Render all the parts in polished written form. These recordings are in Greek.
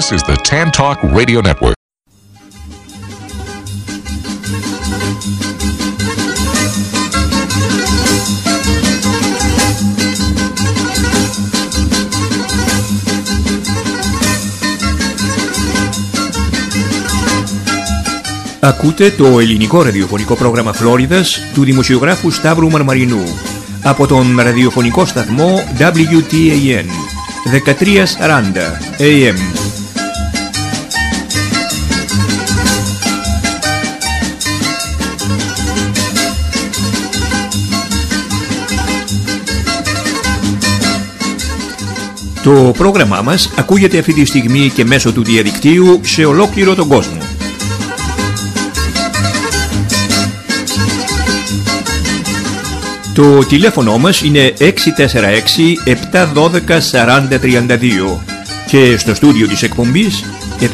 This is the Tan Talk Radio Network. Ακούτε το ελληνικό ραδιοφωνικό πρόγραμμα Φλόριδας του δημοσιογράφου Σταύρου Μαρμαρινού από τον ραδιοφωνικό σταθμό WTAN 1340 AM. Το πρόγραμμά μας ακούγεται αυτή τη στιγμή και μέσω του διαδικτύου σε ολόκληρο τον κόσμο. Το τηλέφωνο μας είναι 646-712-4032 και στο στούντιο της εκπομπής 727-441-3000.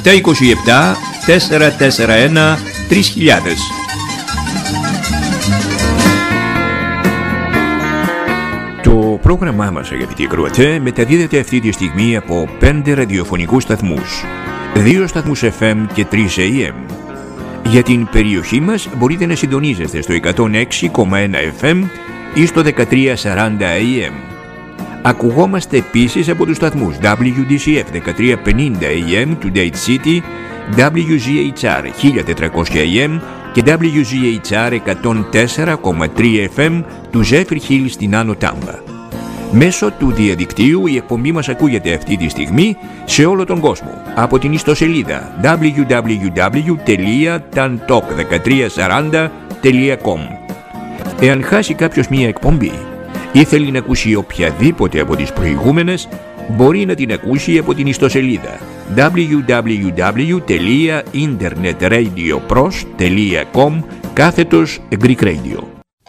Το πρόγραμμά μας, αγαπητοί ακροατές, μεταδίδεται αυτή τη στιγμή από 5 ραδιοφωνικούς σταθμούς, 2 σταθμούς FM και 3 AM. Για την περιοχή μας μπορείτε να συντονίζεστε στο 106,1 FM ή στο 1340 AM. Ακουγόμαστε επίσης από τους σταθμούς WDCF 1350 AM του Dade City, WGHR 1400 AM και WGHR 104,3 FM του Zephyr Hill στην Άνω Τάμπα. Μέσω του διαδικτύου η εκπομπή μας ακούγεται αυτή τη στιγμή σε όλο τον κόσμο από την ιστοσελίδα www.tantalk1340.com. Εάν χάσει κάποιος μία εκπομπή ή θέλει να ακούσει οποιαδήποτε από τις προηγούμενες, μπορεί να την ακούσει από την ιστοσελίδα www.internetradioPros.com/Greek Radio.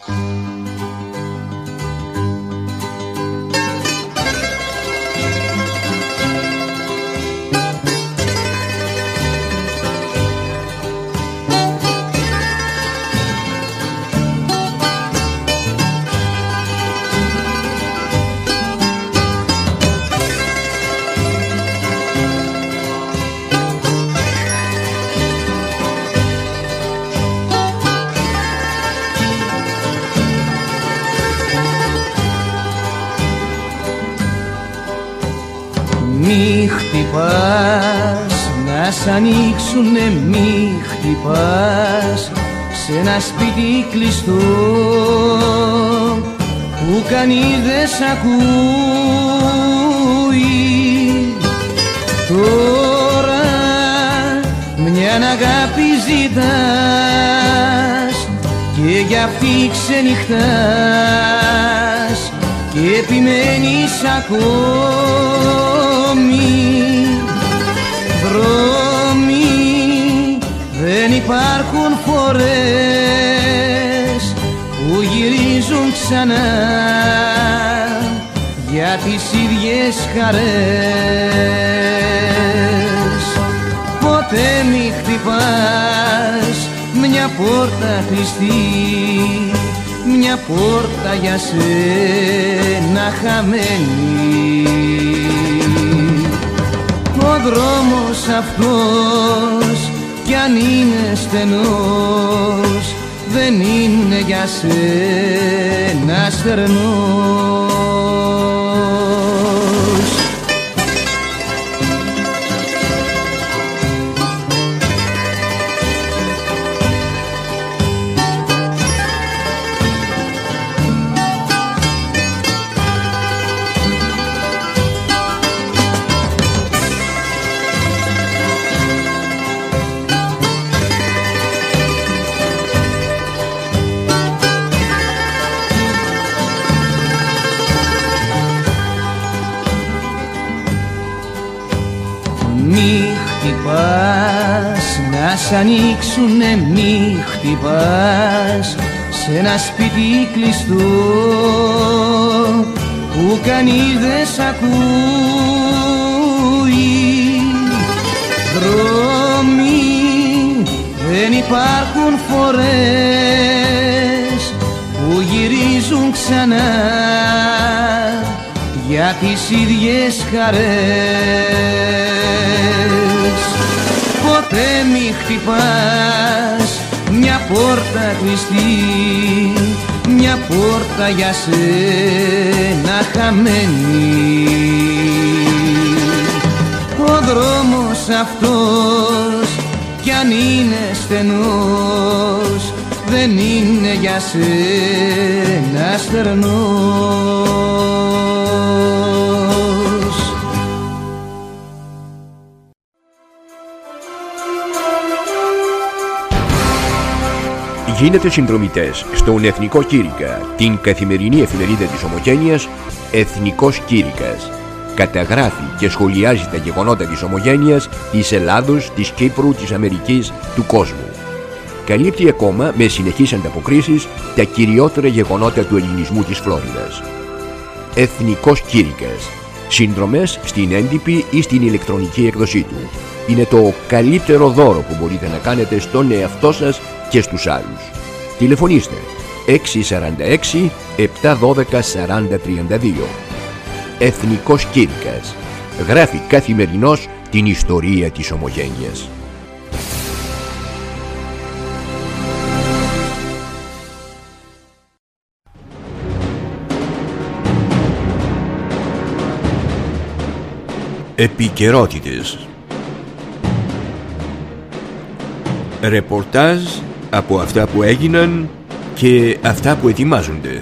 Μη χτυπάς, να σ' ανοίξουνε, μη χτυπάς σε ένα σπίτι κλειστό που κανείς δεν σ' ακούει. Τώρα μιαν αγάπη ζητάς και γι' αυτή ξενυχτάς και επιμένεις ακόμη. Δρόμοι δεν υπάρχουν φορές που γυρίζουν ξανά για τις ίδιες χαρές. Ποτέ μη χτυπάς μια πόρτα κλειστή, μια πόρτα για σένα χαμένη. Ο δρόμος αυτός κι αν είναι στενός δεν είναι για σένα στερνός. Να σ' ανοίξουνε, μη χτυπάς σε ένα σπίτι κλειστό που κανείς δεν σ' ακούει. Δρόμοι δεν υπάρχουν φορές που γυρίζουν ξανά για τις ίδιες χαρές. χτυπάς μια πόρτα κλειστή, μια πόρτα για σένα χαμένη. Ο δρόμος αυτός κι αν είναι στενός δεν είναι για σένα στερνός. Γίνετε συνδρομητές στον Εθνικό Κήρυκα, την καθημερινή εφημερίδα της Ομογένειας Εθνικός Κήρυκας. Καταγράφει και σχολιάζει τα γεγονότα της Ομογένειας, της Ελλάδος, της Κύπρου, της Αμερικής, του κόσμου. Καλύπτει ακόμα με συνεχείς ανταποκρίσεις τα κυριότερα γεγονότα του ελληνισμού της Φλόριδας. Εθνικός Κήρυκας. Συνδρομές στην έντυπη ή στην ηλεκτρονική έκδοσή του. Είναι το καλύτερο δώρο που μπορείτε να κάνετε στον εαυτό σας και στους άλλους. Τηλεφωνήστε 646 712 4032. Εθνικός Κήρυκας. Γράφει καθημερινώς την ιστορία της Ομογένειας. Επικαιρότητες. Ρεπορτάζ από αυτά που έγιναν και αυτά που ετοιμάζονται.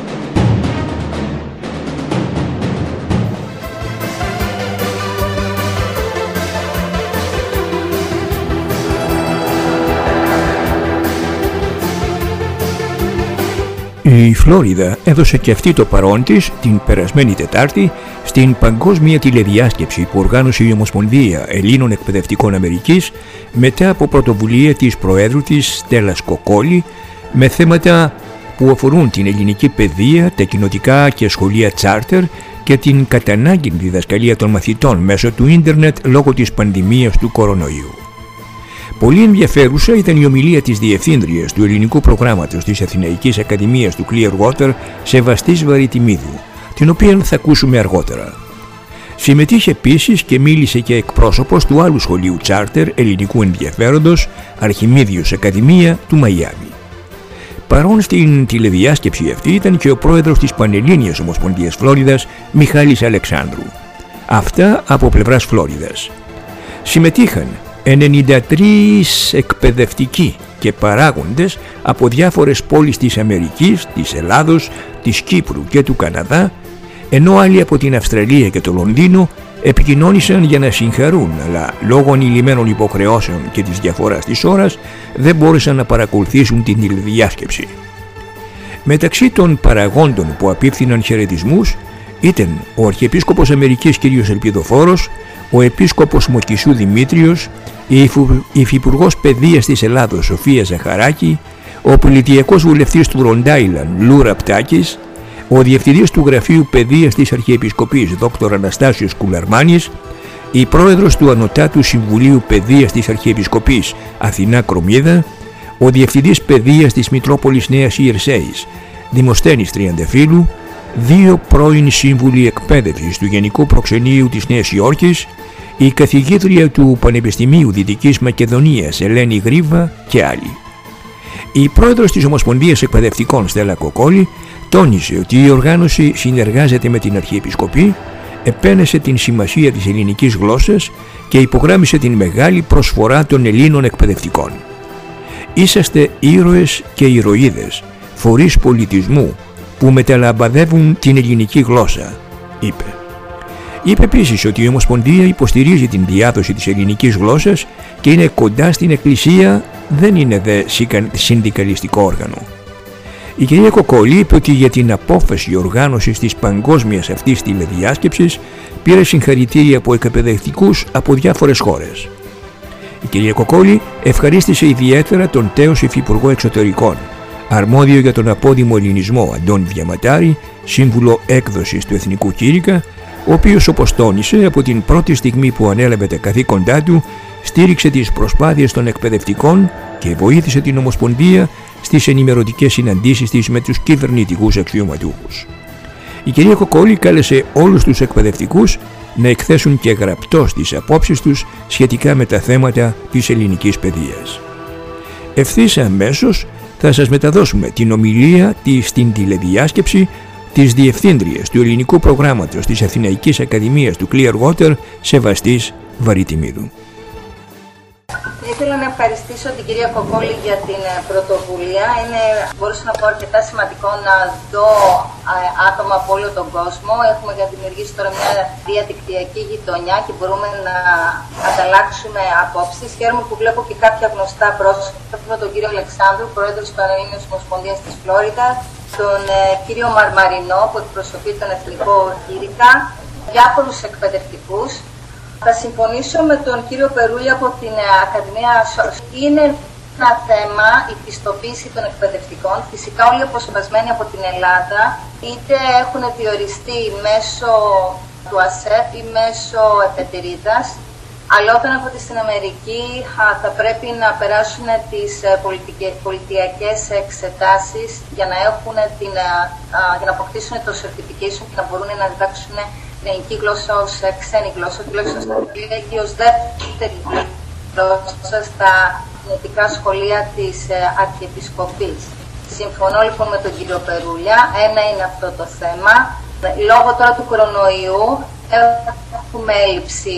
Η Φλόριδα έδωσε και αυτή το παρόν της την περασμένη Τετάρτη στην παγκόσμια τηλεδιάσκεψη που οργάνωσε η Ομοσπονδία Ελλήνων Εκπαιδευτικών Αμερικής μετά από πρωτοβουλία της Προέδρου της Στέλλας Κοκόλη με θέματα που αφορούν την ελληνική παιδεία, τα κοινοτικά και σχολεία τσάρτερ και την κατανάγκη διδασκαλία των μαθητών μέσω του ίντερνετ λόγω της πανδημίας του κορονοϊού. Πολύ ενδιαφέρουσα ήταν η ομιλία της Διευθύντριας του Ελληνικού Προγράμματος της Αθηναϊκής Ακαδημίας του Clearwater, Σεβαστής Βαρυτιμίδου, την οποία θα ακούσουμε αργότερα. Συμμετείχε επίσης και μίλησε και εκπρόσωπος του άλλου σχολείου τσάρτερ ελληνικού ενδιαφέροντος, Αρχιμίδιος Ακαδημία του Μαϊάμι. Παρόν στην τηλεδιάσκεψη αυτή ήταν και ο πρόεδρος της Πανελλήνιας Ομοσπονδίας Φλόριδας, Μιχάλης Αλεξάνδρου. Αυτά από πλευράς Φλόριδας. Συμμετείχαν 93 εκπαιδευτικοί και παράγοντες από διάφορες πόλεις της Αμερικής, της Ελλάδος, της Κύπρου και του Καναδά, ενώ άλλοι από την Αυστραλία και το Λονδίνο επικοινώνησαν για να συγχαρούν, αλλά λόγω ανηλυμένων υποχρεώσεων και της διαφοράς της ώρας δεν μπόρεσαν να παρακολουθήσουν την τηλεδιάσκεψη. Μεταξύ των παραγόντων που απίφθηναν χαιρετισμούς ήταν ο Αρχιεπίσκοπος Αμερικής κ. Ελπιδοφόρος, ο Επίσκοπος Μοκισού Δημήτριος, η Υφυπουργός Παιδείας της Ελλάδος Σοφία Ζαχαράκη, ο Πολιτιακός Βουλευτής του Ροντάιλαν Λούρα Πτάκης, ο Διευθυντής του Γραφείου Παιδείας της Αρχιεπισκοπής Δ. Αναστάσιος Κουλαρμάνης, η Πρόεδρος του Ανωτάτου Συμβουλίου Παιδείας της Αρχιεπισκοπής Αθηνά Κρομίδα, ο Διευθυντής Παιδείας της Μητρόπολης Νέας Ιερσέης Δημοσθένης Τριαντεφύλου, 2 πρώην σύμβουλοι εκπαίδευσης του Γενικού Προξενείου της Νέας Υόρκης, η καθηγήτρια του Πανεπιστημίου Δυτικής Μακεδονίας Ελένη Γρίβα και άλλοι. Η πρόεδρος της Ομοσπονδίας Εκπαιδευτικών Στέλλα Κοκόλη τόνισε ότι η οργάνωση συνεργάζεται με την Αρχιεπισκοπή, επένεσε την σημασία της ελληνικής γλώσσας και υπογράμμισε την μεγάλη προσφορά των Ελλήνων εκπαιδευτικών. «Είσαστε ήρωες και ηρωίδες, φορείς πολιτισμού που μεταλαμπαδεύουν την ελληνική γλώσσα», είπε. Είπε επίσης ότι η Ομοσπονδία υποστηρίζει την διάδοση της ελληνικής γλώσσας και είναι κοντά στην Εκκλησία, δεν είναι δε συνδικαλιστικό όργανο. Η κυρία Κοκόλη είπε ότι για την απόφαση οργάνωσης της παγκόσμιας αυτής τηλεδιάσκεψης πήρε συγχαρητήρια από εκπαιδευτικούς από διάφορες χώρες. Η κυρία Κοκόλη ευχαρίστησε ιδιαίτερα τον τέος Υφυπουργό Εξωτερικών, αρμόδιο για τον απόδημο ελληνισμό Αντώνη Διαματάρη, σύμβουλο έκδοσης του Εθνικού Κήρυκα, ο οποίος, όπως τόνισε, από την πρώτη στιγμή που ανέλαβε τα καθήκοντά του, στήριξε τις προσπάθειες των εκπαιδευτικών και βοήθησε την Ομοσπονδία στις ενημερωτικές συναντήσεις της με τους κυβερνητικούς αξιωματούχους. Η κυρία Κοκόλη κάλεσε όλους τους εκπαιδευτικούς να εκθέσουν και γραπτώς τις απόψεις τους σχετικά με τα θέματα της ελληνικής παιδείας. Ευθύς αμέσως θα σας μεταδώσουμε την ομιλία στην τηλεδιάσκεψη της Διευθύντριας του Ελληνικού Προγράμματος της Αθηναϊκής Ακαδημίας του Clearwater, Σεβαστής Βαρυτιμίδου. Ήθελα να ευχαριστήσω την κυρία Κοκόλη για την πρωτοβουλία. Μπορούσα να πω, αρκετά σημαντικό να δω άτομα από όλο τον κόσμο. Έχουμε δημιουργήσει τώρα μια διαδικτυακή γειτονιά και μπορούμε να ανταλλάξουμε απόψεις. Χαίρομαι που βλέπω και κάποια γνωστά πρόσωπα, τον κύριο Αλεξάνδρου, πρόεδρος της Πανελλήνιας Ομοσπονδίας της Φλόριντα, τον κύριο Μαρμαρινό που εκπροσωπεί τον Εθνικό Γύρικα, διάφορους εκπαιδευτικούς. Θα συμφωνήσω με τον κύριο Περούλη από την Ακαδημία. Είναι ένα θέμα η πιστοποίηση των εκπαιδευτικών. Φυσικά όλοι αποσπασμένοι από την Ελλάδα είτε έχουν διοριστεί μέσω του ΑΣΕΠ ή μέσω εφετερίδας, αλλά όταν έρχονται στην Αμερική θα πρέπει να περάσουν τις πολιτιακές εξετάσεις για να αποκτήσουν το certification και να μπορούν να διδάξουν την ελληνική γλώσσα ως ξένη γλώσσα, τουλάχιστον στα σχολεία και ως δεύτερη γλώσσα στα εθνικά σχολεία της Αρχιεπισκοπής. Συμφωνώ λοιπόν με τον κύριο Περούλια, ένα είναι αυτό το θέμα. Λόγω τώρα του κορονοϊού έχουμε έλλειψη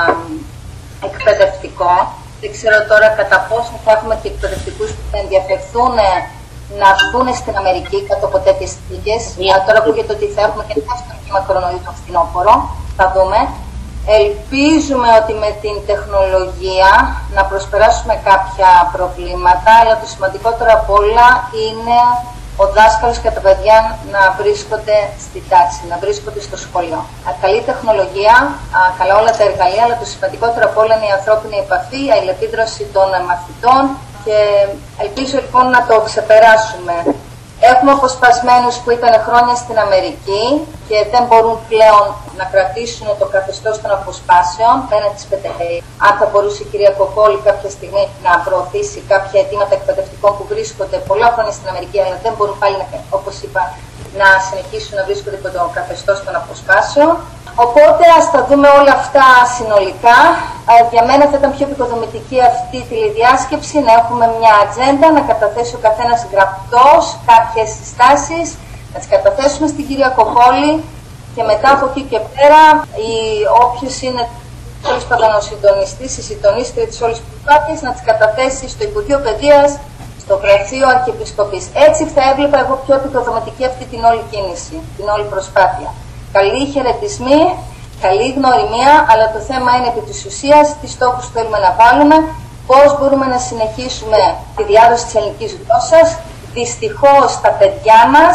εκπαιδευτικών. Δεν ξέρω τώρα κατά πόσο θα έχουμε και εκπαιδευτικούς που θα ενδιαφερθούν να έρθουν στην Αμερική κάτω από τέτοιες συνθήκες. Τώρα ακούγεται ότι θα έχουμε και δεύτερο κύμα κορονοϊού το φθινόπωρο. Θα δούμε. Ελπίζουμε ότι με την τεχνολογία να προσπεράσουμε κάποια προβλήματα, αλλά το σημαντικότερο απ' όλα είναι ο δάσκαλος και τα παιδιά να βρίσκονται στη τάξη, να βρίσκονται στο σχολείο. Καλή τεχνολογία, καλά όλα τα εργαλεία, αλλά το σημαντικότερο απ' όλα είναι η ανθρώπινη επαφή, η αλληλεπίδραση των μαθητών και ελπίζω λοιπόν να το ξεπεράσουμε. Έχουμε αποσπασμένους που ήταν χρόνια στην Αμερική και δεν μπορούν πλέον να κρατήσουν το καθεστώς των αποσπάσεων πέραν της ΠΤΕ. Αν θα μπορούσε η κυρία Κοκόλη κάποια στιγμή να προωθήσει κάποια αιτήματα εκπαιδευτικών που βρίσκονται πολλά χρόνια στην Αμερική, αλλά δεν μπορούν πάλι, όπως είπα, να συνεχίσουν να βρίσκονται υπό το καθεστώς των αποσπάσεων. Οπότε ας τα δούμε όλα αυτά συνολικά. Για μένα θα ήταν πιο επικοδομητική αυτή η τηλεδιάσκεψη, να έχουμε μια ατζέντα, να καταθέσει ο καθένας γραπτός κάποιες συστάσεις, να τις καταθέσουμε στην κυρία Κοκόλη και μετά από εκεί και πέρα όποιος είναι τέλος πάντων ο συντονιστής, η συντονίστρια της όλης προσπάθειας, να τις καταθέσει στο Υπουργείο Παιδείας, στο Γραφείο Αρχιεπισκοπής. Έτσι θα έβλεπα εγώ πιο επικοδομητική αυτή την όλη κίνηση, την όλη προσπάθεια. Καλοί χαιρετισμοί, καλή γνωριμία, αλλά το θέμα είναι επί της ουσίας τι στόχους θέλουμε να βάλουμε, πώς μπορούμε να συνεχίσουμε τη διάδοση της ελληνικής γλώσσας. Δυστυχώς τα παιδιά μας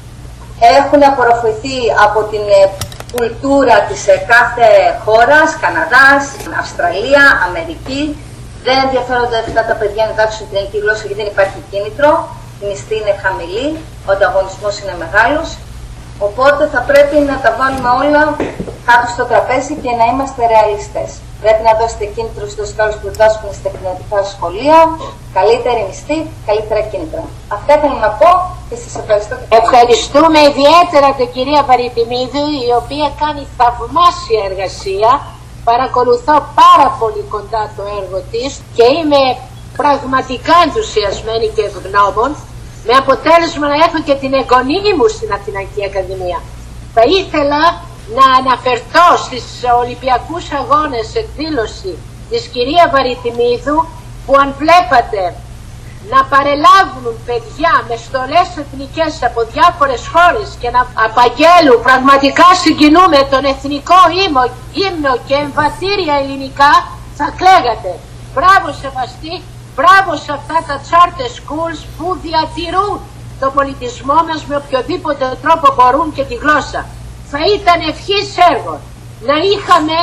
έχουν απορροφηθεί από την κουλτούρα της κάθε χώρας, Καναδάς, Αυστραλία, Αμερική. Δεν ενδιαφέρονται αυτά τα παιδιά να διδάξουν την ελληνική γλώσσα γιατί δεν υπάρχει κίνητρο, η μισθή είναι χαμηλή, ο ανταγωνισμός είναι μεγάλος. Οπότε θα πρέπει να τα βάλουμε όλα κάτω στο τραπέζι και να είμαστε ρεαλιστές. Πρέπει να δώσετε κίνητρο στους δασκάλους που διδάσκουν στα εκπαιδευτικά σχολεία, καλύτερη μισθή, καλύτερα κίνητρα. Αυτά ήθελα να πω και σας ευχαριστώ. Ευχαριστούμε ιδιαίτερα την κυρία Βαρυτιμίδου, η οποία κάνει θαυμάσια εργασία. Παρακολουθώ πάρα πολύ κοντά το έργο της και είμαι πραγματικά ενθουσιασμένη και ευγνώμων, με αποτέλεσμα να έχω και την εγγονή μου στην Αθηναϊκή Ακαδημία. Θα ήθελα να αναφερθώ στις Ολυμπιακούς Αγώνες εκδήλωση της κυρία Βαρυτιμίδου, που αν βλέπατε να παρελάβουν παιδιά με στολές εθνικές από διάφορες χώρες και να απαγγέλουν, πραγματικά συγκινούμε τον εθνικό ύμνο και εμβατήρια ελληνικά, θα κλαίγατε. Μπράβο Σεβαστή, μπράβο σε αυτά τα charter schools που διατηρούν τον πολιτισμό μας με οποιοδήποτε τρόπο μπορούν και τη γλώσσα. Θα ήταν ευχής έργο να είχαμε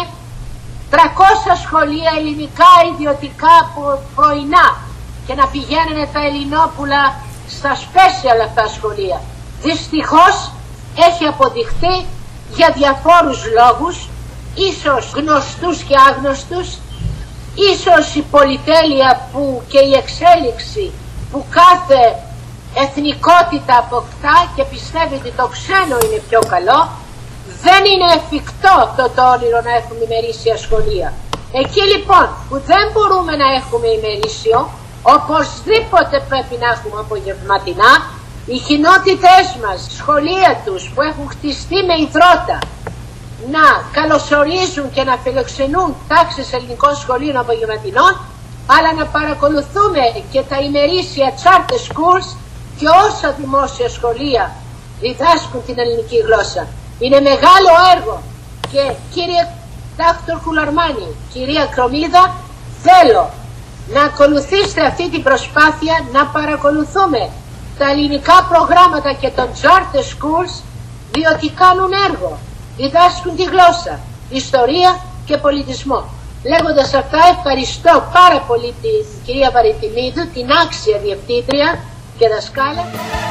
300 σχολεία ελληνικά ιδιωτικά πρωινά και να πηγαίνουν τα Ελληνόπουλα στα special αυτά σχολεία. Δυστυχώς έχει αποδειχθεί για διαφόρους λόγους, ίσως γνωστούς και άγνωστους, ίσως η πολυτέλεια και η εξέλιξη που κάθε εθνικότητα αποκτά και πιστεύει ότι το ξένο είναι πιο καλό, Δεν είναι εφικτό αυτό το όνειρο να έχουμε ημερήσια σχολεία. Εκεί λοιπόν που δεν μπορούμε να έχουμε ημερήσιο, οπωσδήποτε πρέπει να έχουμε απογευματινά. Οι κοινότητες μας, σχολεία τους που έχουν χτιστεί με υδρότα, να καλωσορίζουν και να φιλοξενούν τάξεις ελληνικών σχολείων απογευματινών, αλλά να παρακολουθούμε και τα ημερήσια charter schools και όσα δημόσια σχολεία διδάσκουν την ελληνική γλώσσα. Είναι μεγάλο έργο και κύριε Δάκτορ Κουλαρμάνη, κυρία Κρομίδα, θέλω να ακολουθήσετε αυτή την προσπάθεια να παρακολουθούμε τα ελληνικά προγράμματα και των charter schools, διότι κάνουν έργο, διδάσκουν τη γλώσσα, ιστορία και πολιτισμό. Λέγοντας αυτά, ευχαριστώ πάρα πολύ την κυρία Βαριτιμίδου, την άξια διευθύντρια και δασκάλα.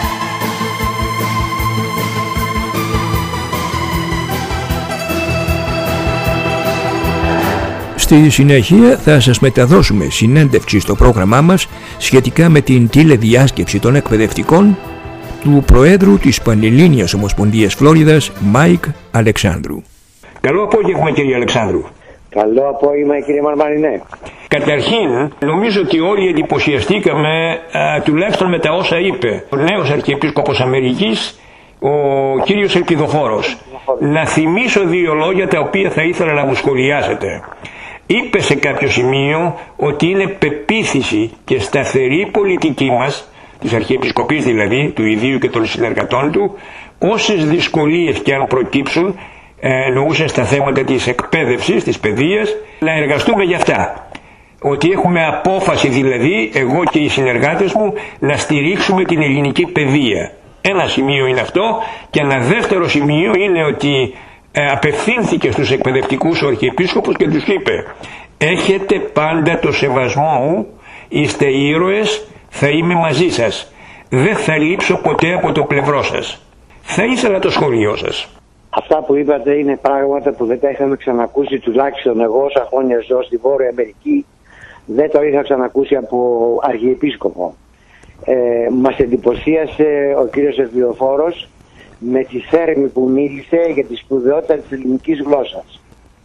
Στη συνέχεια θα σας μεταδώσουμε συνέντευξη στο πρόγραμμά μας σχετικά με την τηλεδιάσκεψη των εκπαιδευτικών του Προέδρου της Πανελλήνιας Ομοσπονδίας Φλόριδας, Μάικ Αλεξάνδρου. Καλό απόγευμα κύριε Αλεξάνδρου. Καλό απόγευμα κύριε Μαρμαρινέ. Καταρχήν, νομίζω ότι όλοι εντυπωσιαστήκαμε τουλάχιστον με τα όσα είπε ο νέος Αρχιεπίσκοπος Αμερικής, ο κύριος Ελπιδοφόρος. Να θυμίσω δύο λόγια τα οποία θα ήθελα να μου σχολιάσετε. Είπε σε κάποιο σημείο ότι είναι πεποίθηση και σταθερή πολιτική μας, της Αρχιεπισκοπής δηλαδή, του ιδίου και των συνεργατών του, όσες δυσκολίες και αν προκύψουν, εννοούσε στα θέματα της εκπαίδευσης, της παιδείας, να εργαστούμε για αυτά. Ότι έχουμε απόφαση δηλαδή, εγώ και οι συνεργάτες μου, να στηρίξουμε την ελληνική παιδεία. Ένα σημείο είναι αυτό, και ένα δεύτερο σημείο είναι ότι απευθύνθηκε στους εκπαιδευτικούς ο Αρχιεπίσκοπος και τους είπε: έχετε πάντα το σεβασμό μου, είστε ήρωες, θα είμαι μαζί σας, δεν θα λείψω ποτέ από το πλευρό σας. Θα ήθελα το σχόλιο σας. Αυτά που είπατε είναι πράγματα που δεν τα είχαμε ξανακούσει, τουλάχιστον εγώ όσα χρόνια ζω στη Βόρεια Αμερική δεν το είχα ξανακούσει από Αρχιεπίσκοπο. Μας εντυπωσίασε ο κύριος Ελπιδοφόρος με τη θέρμη που μίλησε για τη σπουδαιότητα της ελληνικής γλώσσας.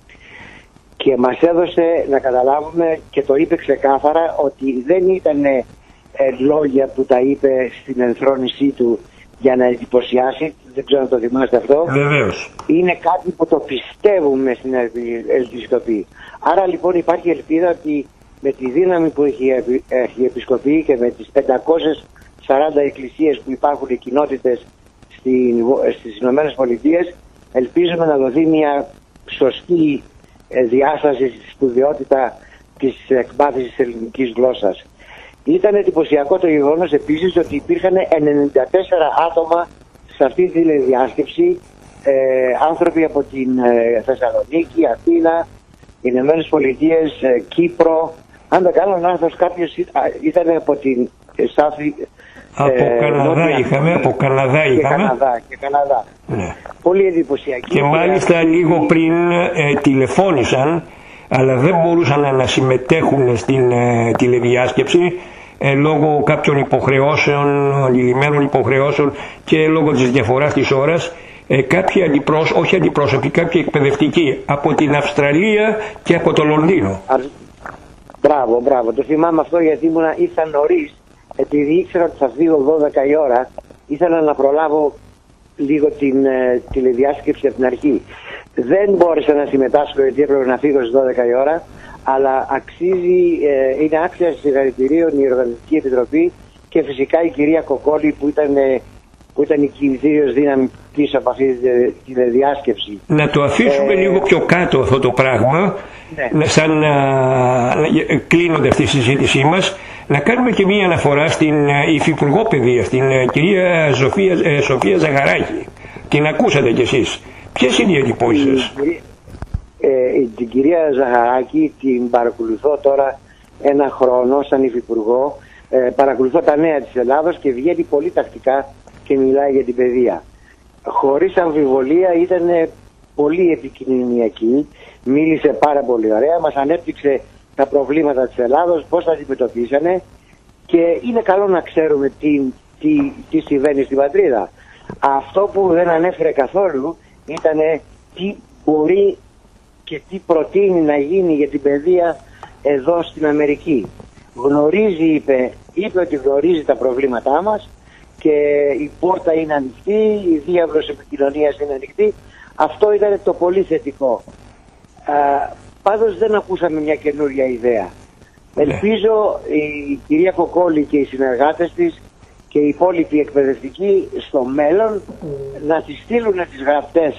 Και μας έδωσε να καταλάβουμε, και το είπε ξεκάθαρα, ότι δεν ήταν λόγια που τα είπε στην ενθρόνησή του για να εντυπωσιάσει, δεν ξέρω αν το θυμάστε αυτό. Βεβαίως. Είναι κάτι που το πιστεύουμε στην Αρχιεπισκοπή. Άρα λοιπόν υπάρχει ελπίδα ότι με τη δύναμη που έχει η και με τις 540 εκκλησίες που υπάρχουν οι κοινότητες στις Ηνωμένες Πολιτείες, ελπίζουμε να δοθεί μια σωστή διάσταση στη σπουδαιότητα της εκμάθησης της ελληνικής γλώσσας. Ήταν εντυπωσιακό το γεγονός επίσης ότι υπήρχαν 94 άτομα σε αυτή τη διάσκεψη, άνθρωποι από την Θεσσαλονίκη, Αθήνα, Ηνωμένες Πολιτείες, Κύπρο. Αν δεν κάνω λάθος, κάποιος ήταν από την από Καναδά είχαμε, από Καναδά είχαμε. Και Καναδά. Ναι. Πολύ εντυπωσιακή. Και μάλιστα λίγο πριν τηλεφώνησαν, αλλά δεν μπορούσαν να συμμετέχουν στην τηλεδιάσκεψη λόγω κάποιων υποχρεώσεων, αντιλημμένων υποχρεώσεων και λόγω της διαφοράς της ώρας. Κάποιοι όχι αντιπρόσωποι, κάποιοι εκπαιδευτικοί από την Αυστραλία και από το Λονδίνο. Μπράβο. Το θυμάμαι αυτό γιατί ήρθα νωρίς, επειδή ήξερα ότι θα φύγω 12 η ώρα, ήθελα να προλάβω λίγο την τηλεδιάσκεψη από την αρχή. Δεν μπόρεσα να συμμετάσχω γιατί έπρεπε να φύγω στις 12 η ώρα, αλλά είναι άξια συγχαρητηρίων η Οργανωτική Επιτροπή και φυσικά η κυρία Κοκόλη που ήταν η κινητήριος δύναμη πίσω από αυτή τη διάσκεψη. Να το αφήσουμε λίγο πιο κάτω αυτό το πράγμα, ναι. Σαν κλείνοντας τη συζήτησή μας, να κάνουμε και μία αναφορά στην Υφυπουργό Παιδείας, την κυρία Σοφία Ζαγαράκη. Την ακούσατε κι εσείς. Ποιες είναι οι εντυπώσεις σας? Την κυρία Ζαγαράκη την παρακολουθώ τώρα ένα χρόνο σαν Υφυπουργό. Παρακολουθώ τα νέα της Ελλάδος και βγαίνει πολύ τακτικά και μιλάει για την παιδεία. Χωρίς αμφιβολία ήταν πολύ επικοινωνιακή, μίλησε πάρα πολύ ωραία, μας ανέπτυξε τα προβλήματα της Ελλάδος, πώς τα αντιμετωπίσανε, και είναι καλό να ξέρουμε τι συμβαίνει στην πατρίδα. Αυτό που δεν ανέφερε καθόλου ήταν τι μπορεί και τι προτείνει να γίνει για την παιδεία εδώ στην Αμερική. Γνωρίζει, είπε ότι γνωρίζει τα προβλήματά μας και η πόρτα είναι ανοιχτή, η διάβρος επικοινωνίας είναι ανοιχτή. Αυτό ήταν το πολύ θετικό. Πάντως δεν ακούσαμε μια καινούρια ιδέα. Ελπίζω η κυρία Κοκόλη και οι συνεργάτες της και οι υπόλοιποι εκπαιδευτικοί στο μέλλον να τις στείλουν τις γραπτές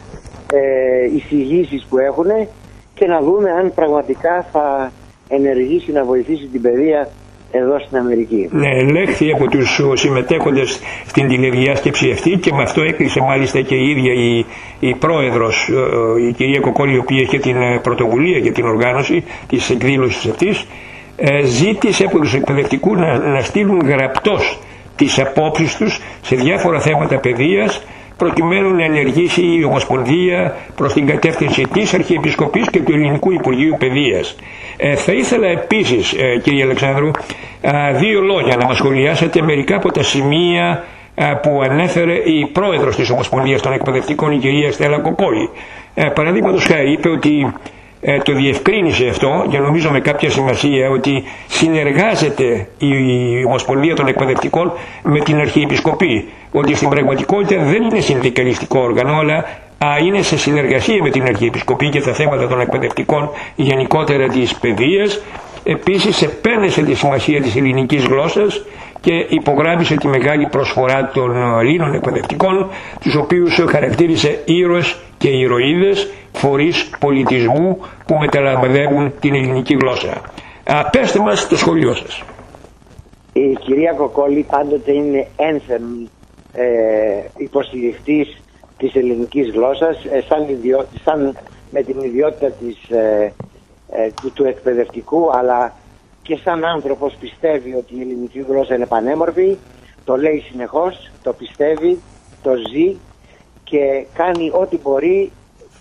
εισηγήσεις που έχουν και να δούμε αν πραγματικά θα ενεργήσει να βοηθήσει την παιδεία εδώ στην Αμερική. Ναι, ελέγχθη από τους συμμετέχοντες στην τηλεδιάσκεψη αυτή και με αυτό έκλεισε μάλιστα και η ίδια η πρόεδρος, η κυρία Κοκόλη, η οποία είχε την πρωτοβουλία για την οργάνωση της εκδήλωσης αυτής. Ζήτησε από τους εκπαιδευτικούς να στείλουν γραπτός τις απόψεις τους σε διάφορα θέματα παιδείας, προκειμένου να ενεργήσει η Ομοσπονδία προς την κατεύθυνση της Αρχιεπισκοπής και του Ελληνικού Υπουργείου Παιδείας. Θα ήθελα επίσης, κύριε Αλεξάνδρου, δύο λόγια να μας σχολιάσετε μερικά από τα σημεία που ανέφερε η πρόεδρος της Ομοσπονδίας των Εκπαιδευτικών, η κυρία Στέλλα Κοκόλη. Παραδείγματος χάρη, είπε ότι το διευκρίνησε αυτό και νομίζω με κάποια σημασία ότι συνεργάζεται η Ομοσπονδία των Εκπαιδευτικών με την Αρχιεπισκοπή, ότι στην πραγματικότητα δεν είναι συνδικαλιστικό όργανο, αλλά είναι σε συνεργασία με την Αρχιεπισκοπή και τα θέματα των εκπαιδευτικών, γενικότερα της παιδείας. Επίσης επένεσε τη σημασία της ελληνικής γλώσσας και υπογράμμισε τη μεγάλη προσφορά των Ελλήνων εκπαιδευτικών, τους οποίους χαρακτήρισε ήρωες και ηρωίδες, φορείς πολιτισμού που μεταλαμβάνουν την ελληνική γλώσσα. Πέστε μας το σχολείο σας. Η κυρία Κοκόλη πάντοτε είναι ένθερμη υποστηρικτής της ελληνικής γλώσσας, σαν με την ιδιότητα του εκπαιδευτικού, αλλά και σαν άνθρωπος πιστεύει ότι η ελληνική γλώσσα είναι πανέμορφη, το λέει συνεχώς, το πιστεύει, το ζει και κάνει ό,τι μπορεί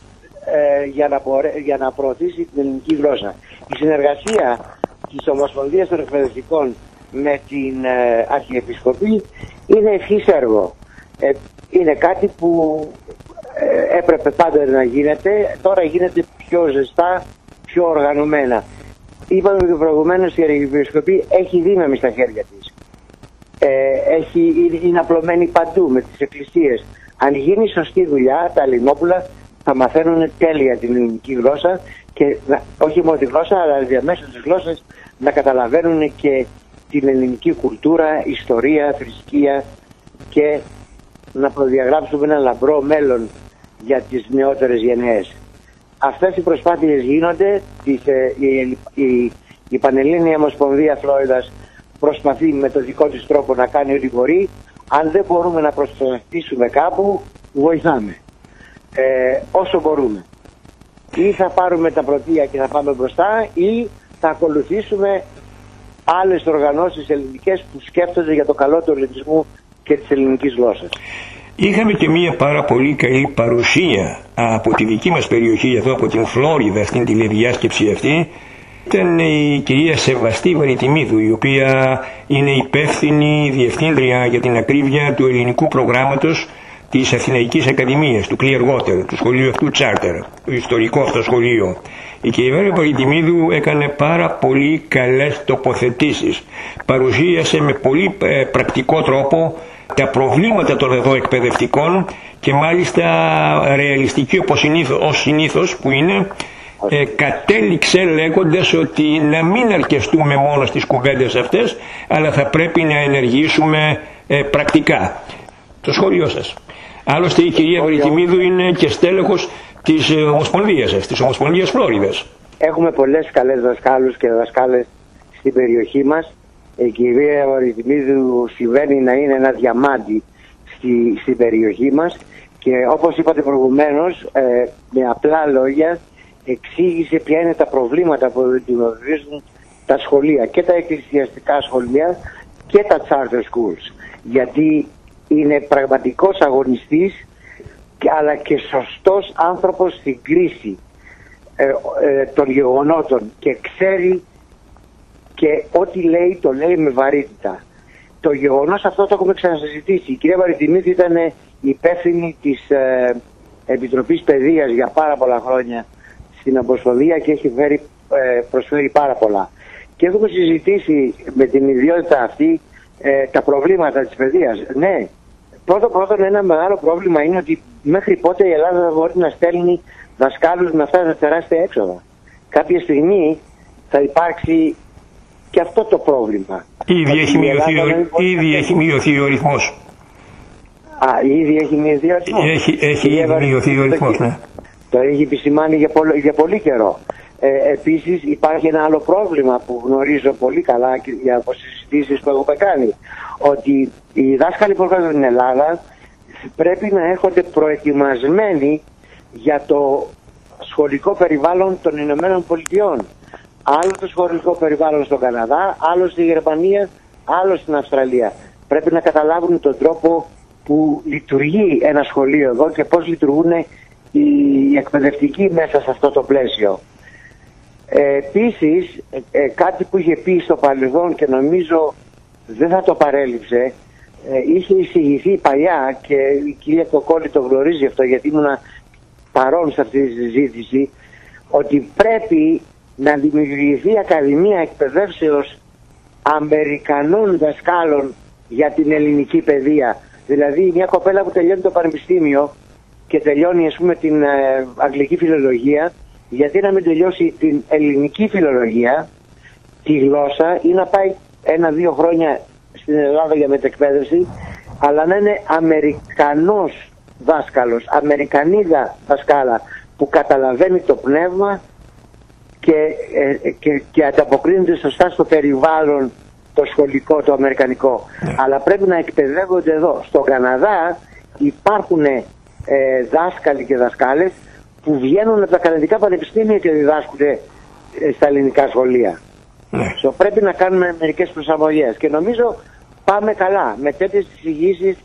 για να προωθήσει την ελληνική γλώσσα. Η συνεργασία της Ομοσπονδίας των Εκπαιδευτικών με την Αρχιεπισκοπή είναι ευχής έργο. Είναι κάτι που έπρεπε πάντα να γίνεται, τώρα γίνεται πιο ζεστά, πιο οργανωμένα. Είπαμε και προηγουμένως η Αρχιεπισκοπή έχει δύναμη στα χέρια της. Είναι απλωμένη παντού με τις εκκλησίες. Αν γίνει σωστή δουλειά, τα Ελληνόπουλα θα μαθαίνουν τέλεια την ελληνική γλώσσα και όχι μόνο τη γλώσσα, αλλά διαμέσου της γλώσσας να καταλαβαίνουν και την ελληνική κουλτούρα, ιστορία, θρησκεία και να προδιαγράψουμε ένα λαμπρό μέλλον για τις νεότερες γενναίες. Αυτές οι προσπάθειες γίνονται. Η Πανελλήνια Ομοσπονδία Φλόριδας προσπαθεί με το δικό της τρόπο να κάνει ό,τι μπορεί. Αν δεν μπορούμε να προσπαθήσουμε κάπου, βοηθάμε όσο μπορούμε. Ή θα πάρουμε τα πρωτεία και θα πάμε μπροστά, ή θα ακολουθήσουμε άλλες οργανώσεις ελληνικές που σκέφτονται για το καλό του ελληνισμού και της ελληνικής γλώσσας. Είχαμε και μία πάρα πολύ καλή παρουσία από τη δική μας περιοχή εδώ, από την Φλόριδα, στην τηλεδιάσκεψη αυτή. Ήταν η κυρία Σεβαστή Βαριτιμίδου, η οποία είναι υπεύθυνη διευθύντρια για την ακρίβεια του ελληνικού προγράμματος της Αθηναϊκής Ακαδημίας, του Clearwater, του σχολείου αυτού Charter, το ιστορικό αυτό σχολείο. Η κυρία Βαριτιμίδου έκανε πάρα πολύ καλές τοποθετήσεις. Παρουσίασε με πολύ πρακτικό τρόπο τα προβλήματα των εδώ εκπαιδευτικών και μάλιστα ρεαλιστική ως συνήθως που είναι, κατέληξε λέγοντας ότι να μην αρκεστούμε μόνο στις κουβέντες αυτές, αλλά θα πρέπει να ενεργήσουμε πρακτικά. Το σχόλιο σας. Άλλωστε η κυρία Βαριτιμίδου είναι και στέλεχος της Ομοσπονδίας σας, της Ομοσπονδίας Φλόριδας. Έχουμε πολλές καλές δασκάλους και δασκάλες στην περιοχή μας. Η κυρία Βαριτιμίδου συμβαίνει να είναι ένα διαμάντι στην περιοχή μας και όπως είπατε προηγουμένως, με απλά λόγια εξήγησε ποια είναι τα προβλήματα που αντιμετωπίζουν τα σχολεία, και τα εκκλησιαστικά σχολεία και τα charter schools, γιατί είναι πραγματικός αγωνιστής αλλά και σωστός άνθρωπος στην κρίση των γεγονότων και ξέρει και ό,τι λέει το λέει με βαρύτητα. Το γεγονός αυτό το έχουμε ξανασυζητήσει. Η κυρία Βαριτιμίδου ήταν υπεύθυνη Επιτροπής Παιδείας για πάρα πολλά χρόνια στην Ομοσπονδία και έχει προσφέρει πάρα πολλά. Και έχουμε συζητήσει με την ιδιότητα αυτή τα προβλήματα της παιδείας. Ναι, πρώτον ένα μεγάλο πρόβλημα είναι ότι μέχρι πότε η Ελλάδα μπορεί να στέλνει δασκάλους με αυτά τα τεράστια έξοδα. Κάποια στιγμή θα υπάρξει και αυτό το πρόβλημα. Ήδη έχει μειωθεί ο ρυθμός. Ήδη έχει μειωθεί ο ρυθμός. Έχει ήδη μειωθεί ο ρυθμός, ναι. Το έχει επισημάνει για πολύ καιρό. Επίσης υπάρχει ένα άλλο πρόβλημα που γνωρίζω πολύ καλά και από συζητήσεις που έχουμε κάνει. Ότι οι δάσκαλοι που έρχονται στην Ελλάδα πρέπει να έρχονται προετοιμασμένοι για το σχολικό περιβάλλον των Ηνωμένων Πολιτειών. Άλλο το σχολικό περιβάλλον στον Καναδά, άλλο στη Γερμανία, άλλο στην Αυστραλία. Πρέπει να καταλάβουν τον τρόπο που λειτουργεί ένα σχολείο εδώ και πώς λειτουργούν οι εκπαιδευτικοί μέσα σε αυτό το πλαίσιο. Επίσης, κάτι που είχε πει στο παρελθόν και νομίζω δεν θα το παρέλειψε, είχε εισηγηθεί παλιά και η κυρία Κοκόλη το γνωρίζει αυτό γιατί ήμουν παρόν σε αυτή τη συζήτηση, ότι πρέπει να δημιουργηθεί Ακαδημία Εκπαιδεύσεως Αμερικανών δασκάλων για την ελληνική παιδεία. Δηλαδή μια κοπέλα που τελειώνει το πανεπιστήμιο και τελειώνει, ας πούμε, την αγγλική φιλολογία, γιατί να μην τελειώσει την ελληνική φιλολογία, τη γλώσσα, ή να πάει 1-2 χρόνια στην Ελλάδα για μετεκπαίδευση, αλλά να είναι Αμερικανός δάσκαλος, Αμερικανίδα δασκάλα που καταλαβαίνει το πνεύμα και ανταποκρίνεται σωστά στο περιβάλλον το σχολικό, το αμερικανικό. Αλλά πρέπει να εκπαιδεύονται εδώ. Στον Καναδά υπάρχουν δάσκαλοι και δασκάλες που βγαίνουν από τα καναδικά πανεπιστήμια και διδάσκουν στα ελληνικά σχολεία. Πρέπει να κάνουμε μερικές προσαρμογές και νομίζω πάμε καλά με τέτοιες εισηγήσεις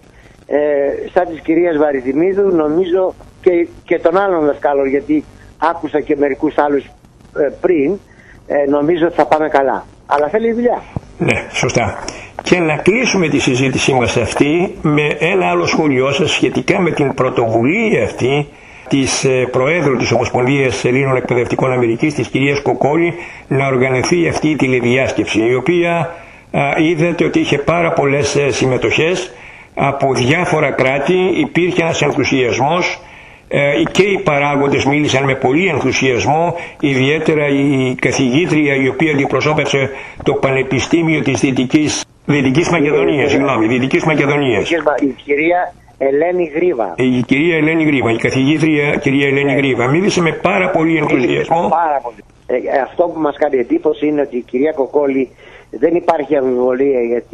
σαν της κυρίας Βαρυθιμίδου, νομίζω και των άλλων δασκάλων, γιατί άκουσα και μερικούς άλλους πριν, νομίζω ότι θα πάμε καλά. Αλλά θέλει δουλειά. Ναι, σωστά. Και να κλείσουμε τη συζήτησή μας αυτή με ένα άλλο σχόλιο σας σχετικά με την πρωτοβουλία αυτή της Προέδρου της Ομοσπονδίας Ελλήνων Εκπαιδευτικών Αμερικής, της κυρίας Κοκόλη, να οργανωθεί αυτή η τηλεδιάσκεψη, η οποία είδατε ότι είχε πάρα πολλές συμμετοχές από διάφορα κράτη, υπήρχε ένας ενθουσιασμός και οι παράγοντες μίλησαν με πολύ ενθουσιασμό, ιδιαίτερα η καθηγήτρια η οποία αντιπροσώπευσε το Πανεπιστήμιο της Δυτικής Μακεδονίας, Δυτικής Μακεδονίας. Η κυρία Ελένη Γρήβα. Η κυρία Ελένη Γρήβα, η καθηγήτρια κυρία Ελένη Γρήβα, μίλησε με πάρα πολύ ενθουσιασμό. Πάρα πολύ. Αυτό που μας κάνει εντύπωση είναι ότι η κυρία Κοκόλη δεν υπάρχει αμφιβολία για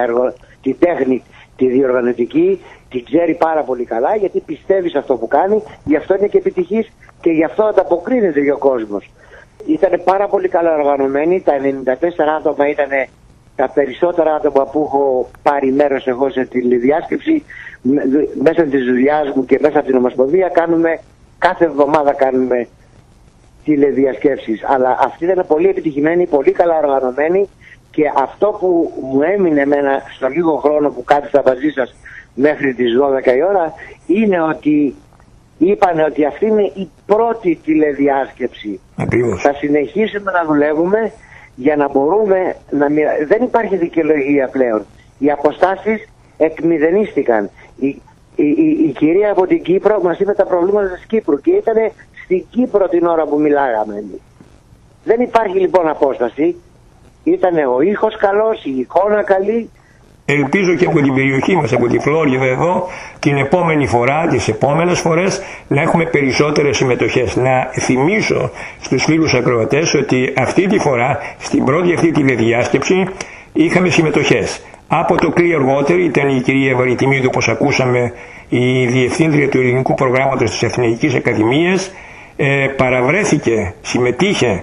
τη τέχνη, τη διοργανωτική, την ξέρει πάρα πολύ καλά, γιατί πιστεύει σε αυτό που κάνει, γι' αυτό είναι και επιτυχής και γι' αυτό ανταποκρίνεται και ο κόσμος. Ήταν πάρα πολύ καλά οργανωμένοι, τα 94 άτομα ήταν τα περισσότερα άτομα που έχω πάρει μέρος εγώ σε τηλεδιάσκεψη. Μέσα της δουλειάς μου και μέσα από την Ομοσπονδία κάθε εβδομάδα κάνουμε τηλεδιασκέψεις. Αλλά αυτή ήταν πολύ επιτυχημένη, πολύ καλά οργανωμένη, και αυτό που μου έμεινε εμένα στο λίγο χρόνο που κάθισα μαζί σας μέχρι τις 12 η ώρα είναι ότι είπανε ότι αυτή είναι η πρώτη τηλεδιάσκεψη. Ακριβώς. Θα συνεχίσουμε να δουλεύουμε για να μπορούμε να δεν υπάρχει δικαιολογία πλέον. Οι αποστάσεις εκμηδενίστηκαν. Η κυρία από την Κύπρο μας είπε τα προβλήματα της Κύπρου και ήταν στην Κύπρο την ώρα που μιλάγαμε. Δεν υπάρχει λοιπόν απόσταση. Ήταν ο ήχος καλός, η εικόνα καλή. Ελπίζω και από την περιοχή μας, από τη Φλόριδα εδώ, την επόμενη φορά, τις επόμενες φορές, να έχουμε περισσότερες συμμετοχές. Να θυμίσω στους φίλους ακροατές ότι αυτή τη φορά, στην πρώτη αυτή τηλεδιάσκεψη, είχαμε συμμετοχές. Από το Clear Water ήταν η κυρία Βαρυθιμίδου, όπως ακούσαμε, η διευθύντρια του ελληνικού προγράμματος της Αθηναϊκής Ακαδημίας. Παραβρέθηκε, συμμετείχε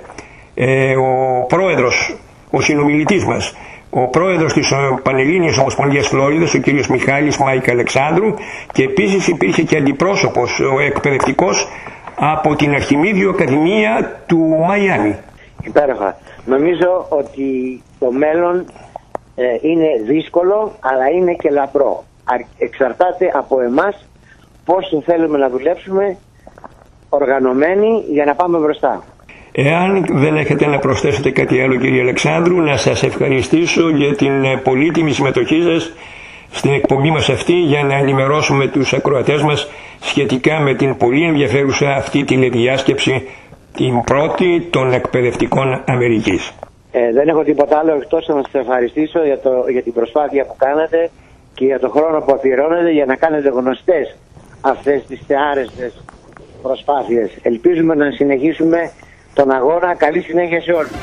ο πρόεδρος, ο συνομιλητής μας, ο πρόεδρος της Πανελλήνιας Ομοσπονδίας Φλόριδας, ο κ. Μιχάλης Μάικ Αλεξάνδρου, και επίσης υπήρχε και αντιπρόσωπος, ο εκπαιδευτικός από την Αρχιμίδιο Ακαδημία του Μαϊάμι. Υπέροχα. Νομίζω ότι το μέλλον είναι δύσκολο, αλλά είναι και λαμπρό. Εξαρτάται από εμάς πώς το θέλουμε να δουλέψουμε οργανωμένοι για να πάμε μπροστά. Εάν δεν έχετε να προσθέσετε κάτι άλλο, κύριε Αλεξάνδρου, να σας ευχαριστήσω για την πολύτιμη συμμετοχή σας στην εκπομπή μας αυτή, για να ενημερώσουμε τους ακροατές μας σχετικά με την πολύ ενδιαφέρουσα αυτή τηλεδιάσκεψη, την πρώτη των εκπαιδευτικών Αμερικής. Δεν έχω τίποτα άλλο εκτός να σας ευχαριστήσω για την προσπάθεια που κάνατε και για τον χρόνο που αφιερώνετε για να κάνετε γνωστές αυτές τις άρεστες προσπάθειες. Ελπίζουμε να συνεχίσουμε τον αγώνα. Καλή συνέχεια σε όλους.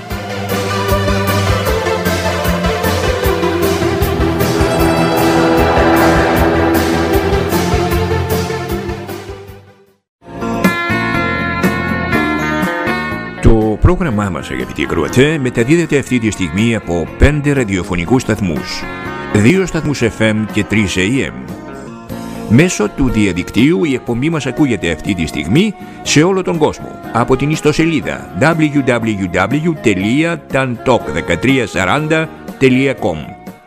Το πρόγραμμά μας, αγαπητοί ακροατές, μεταδίδεται αυτή τη στιγμή από 5 ραδιοφωνικούς σταθμούς, 2 σταθμούς FM και 3 AM. Μέσω του διαδικτύου η εκπομπή μας ακούγεται αυτή τη στιγμή σε όλο τον κόσμο από την ιστοσελίδα www.tantalk1340.com.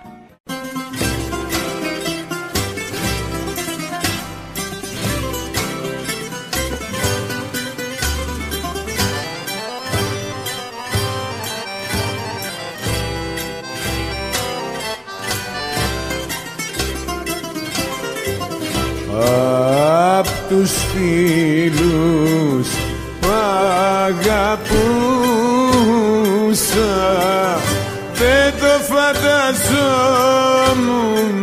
Απ' τους φίλους που αγαπούσα δεν το φανταζόμουν,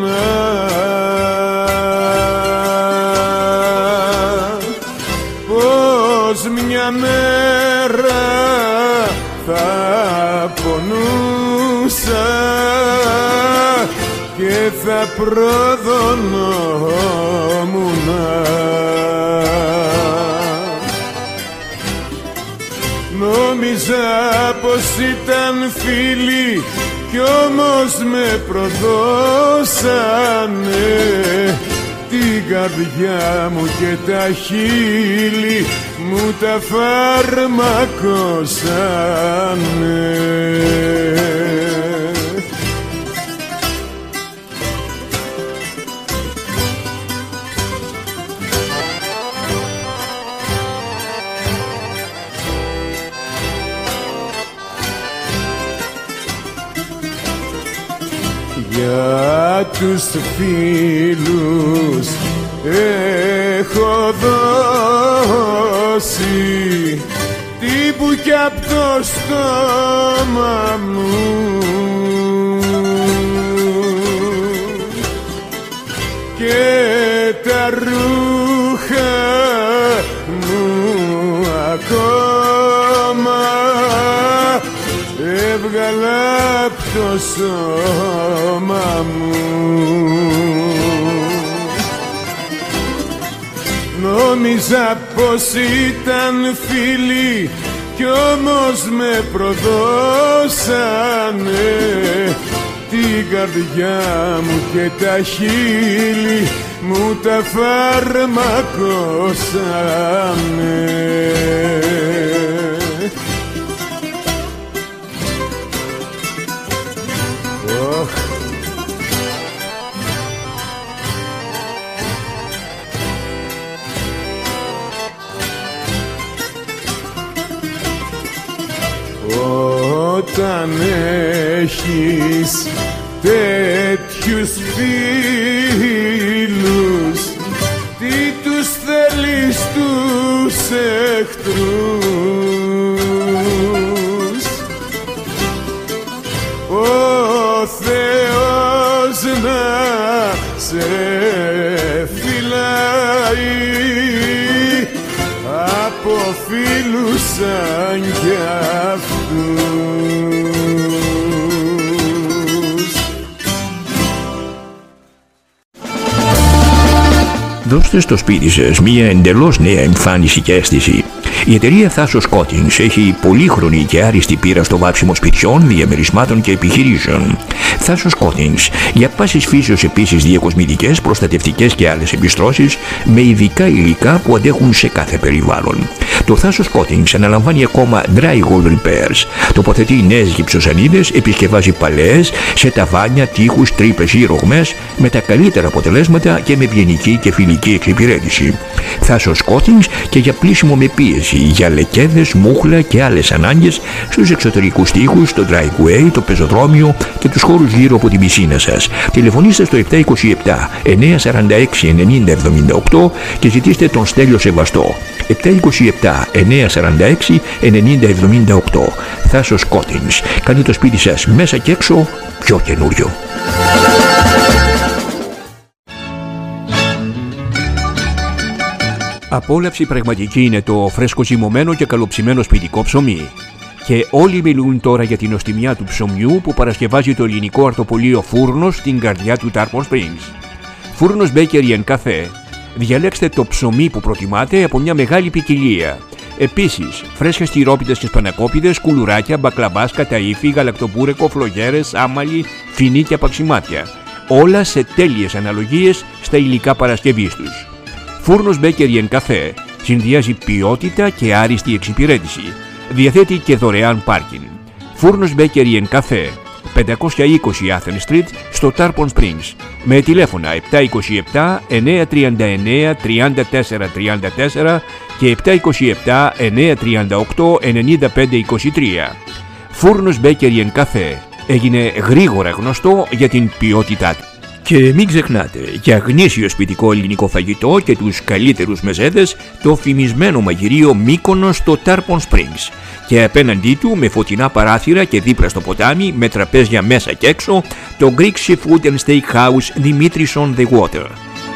πως μια μέρα θα πονούσα και θα προδωνόμουν. Νόμιζα πως ήταν φίλοι κι όμως με προδώσανε την καρδιά μου και τα χείλη μου τα φαρμακώσανε. Για τους φίλους έχω δώσει τύπου κι απ' το στόμα μου, και τα ρούχα μου ακόμα έβγαλα απ' το σώμα μου. Νόμιζα πως ήταν φίλοι κι όμως με προδώσανε την καρδιά μου και τα χείλη μου τα φαρμακώσανε. Όταν έχεις τέτοιους φίλους, τι τους θέλεις τους εχθρούς? Ο Θεός να σε φυλάει από φίλους σαν κι αυτούς. Δώστε στο σπίτι σας μία εντελώς νέα εμφάνιση και αίσθηση. Η εταιρεία Thassos Coatings έχει πολύχρονη και άριστη πείρα στο βάψιμο σπιτιών, διαμερισμάτων και επιχειρήσεων. Thassos Coatings, για πάσης φύσεως επίσης διακοσμητικές, προστατευτικές και άλλες επιστρώσεις με ειδικά υλικά που αντέχουν σε κάθε περιβάλλον. Το Θάσος Coatings αναλαμβάνει ακόμα drywall repairs. Τοποθετεί νέες γυψοσανίδες, επισκευάζει παλαιές σε ταβάνια, τοίχους, τρύπες ή ρογμές με τα καλύτερα αποτελέσματα και με ευγενική και φιλική εξυπηρέτηση. Θάσος Coatings και για πλύσιμο με πίεση, για λεκέδες, μούχλα και άλλες ανάγκες στους εξωτερικούς τοίχους, το driveway, το πεζοδρόμιο και τους χώρους γύρω από την πισίνα σας. Τηλεφωνήστε στο 727 946 9078 και ζητήστε τον Στέλιο Σεβαστό. 727 946 9078. Θάσος Coatings. Κάνει το σπίτι σας μέσα και έξω πιο καινούριο. Απόλαυση πραγματική είναι το φρέσκο ζυμωμένο και καλοψημένο σπιτικό ψωμί. Και όλοι μιλούν τώρα για την νοστιμιά του ψωμιού που παρασκευάζει το ελληνικό αρτοπολείο Φούρνος στην καρδιά του Tarpon Springs. Φούρνος Bakery & Café. Διαλέξτε το ψωμί που προτιμάτε από μια μεγάλη ποικιλία. Επίσης, φρέσκες τυρόπιτες και σπανακόπιτες, κουλουράκια, μπακλαβάς, καταΐφι, γαλακτοπούρεκο, φλογέρες, άμαλι, φινί και απαξιμάτια. Όλα σε τέλειες αναλογίες στα υλικά παρασκευής τους. Φούρνος Bakery & Café συνδυάζει ποιότητα και άριστη εξυπηρέτηση. Διαθέτει και δωρεάν πάρκινγκ. Φούρνος Bakery & Café, 520 Athens Street στο Tarpon Springs, με τηλέφωνα 727 939 3434 και 727 938 9523. Φούρνος Bakery & Café έγινε γρήγορα γνωστό για την ποιότητά του. Και μην ξεχνάτε, για γνήσιο σπιτικό ελληνικό φαγητό και τους καλύτερους μεζέδες, το φημισμένο μαγειρίο Μύκονος στο Tarpon Springs. Και απέναντί του, με φωτεινά παράθυρα και δίπλα στο ποτάμι, με τραπέζια μέσα και έξω, το Greek Seafood and Steakhouse Dimitris on the Water.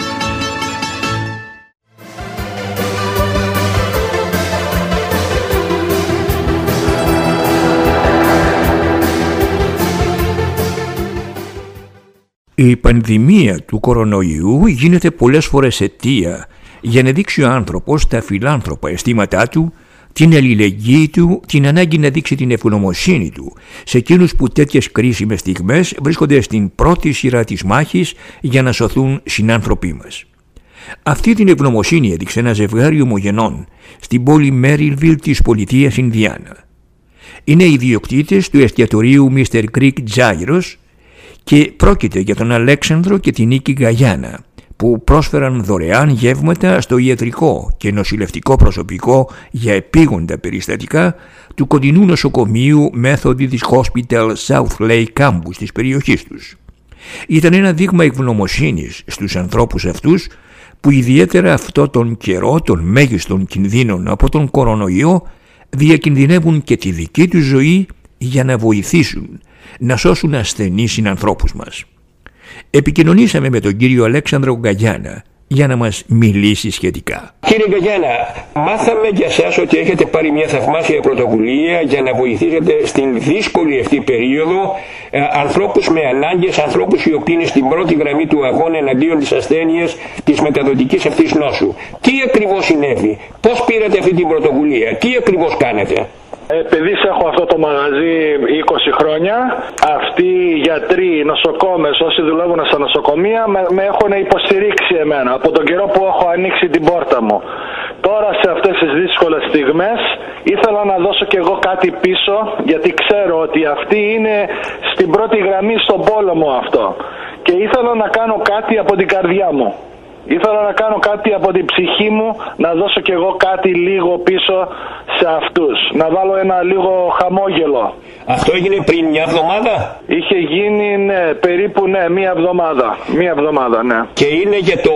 Η πανδημία του κορονοϊού γίνεται πολλές φορές αιτία για να δείξει ο άνθρωπος τα φιλάνθρωπα αισθήματά του, την αλληλεγγύη του, την ανάγκη να δείξει την ευγνωμοσύνη του σε εκείνους που τέτοιες κρίσιμες στιγμές βρίσκονται στην πρώτη σειρά της μάχης για να σωθούν συνάνθρωποι μας. Αυτή την ευγνωμοσύνη έδειξε ένα ζευγάρι ομογενών στην πόλη Μέριλβιλ της πολιτείας Ινδιάνα. Είναι οι ιδιοκτήτες του εστιατορίου Mr. Greek Gyros και πρόκειται για τον Αλέξανδρο και την Νίκη Γκαγιάνα, που πρόσφεραν δωρεάν γεύματα στο ιατρικό και νοσηλευτικό προσωπικό για επίγοντα περιστατικά του κοντινού νοσοκομείου Methodist Hospital South Lake Campus της περιοχής τους. Ήταν ένα δείγμα ευγνωμοσύνης στους ανθρώπους αυτούς που ιδιαίτερα αυτό τον καιρό των μέγιστων κινδύνων από τον κορονοϊό διακινδυνεύουν και τη δική τους ζωή για να βοηθήσουν να σώσουν ασθενείς συνανθρώπους μας. Επικοινωνήσαμε με τον κύριο Αλέξανδρο Γκαγιάνα για να μας μιλήσει σχετικά. Κύριε Γκαγιάνα, μάθαμε για σας ότι έχετε πάρει μια θαυμάσια πρωτοβουλία για να βοηθήσετε στην δύσκολη αυτή περίοδο ανθρώπους με ανάγκες, ανθρώπους οι οποίοι είναι στην πρώτη γραμμή του αγώνα εναντίον της ασθένειας της μεταδοτικής αυτής νόσου. Τι ακριβώς συνέβη, πώς πήρατε αυτή την πρωτοβουλία, τι ακριβώς κάνετε? Επειδή έχω αυτό το μαγαζί 20 χρόνια, αυτοί οι γιατροί, οι νοσοκόμες, όσοι δουλεύουν στα νοσοκομεία με έχουν υποστηρίξει εμένα από τον καιρό που έχω ανοίξει την πόρτα μου. Τώρα σε αυτές τις δύσκολες στιγμές ήθελα να δώσω κι εγώ κάτι πίσω, γιατί ξέρω ότι αυτοί είναι στην πρώτη γραμμή στον πόλεμο αυτό. Και ήθελα να κάνω κάτι από την καρδιά μου. Ήθελα να κάνω κάτι από την ψυχή μου, να δώσω κι εγώ κάτι λίγο πίσω σε αυτούς. Να βάλω ένα λίγο χαμόγελο. Αυτό έγινε πριν μια εβδομάδα? Είχε γίνει, ναι, περίπου μία εβδομάδα. Μία εβδομάδα, ναι. Και είναι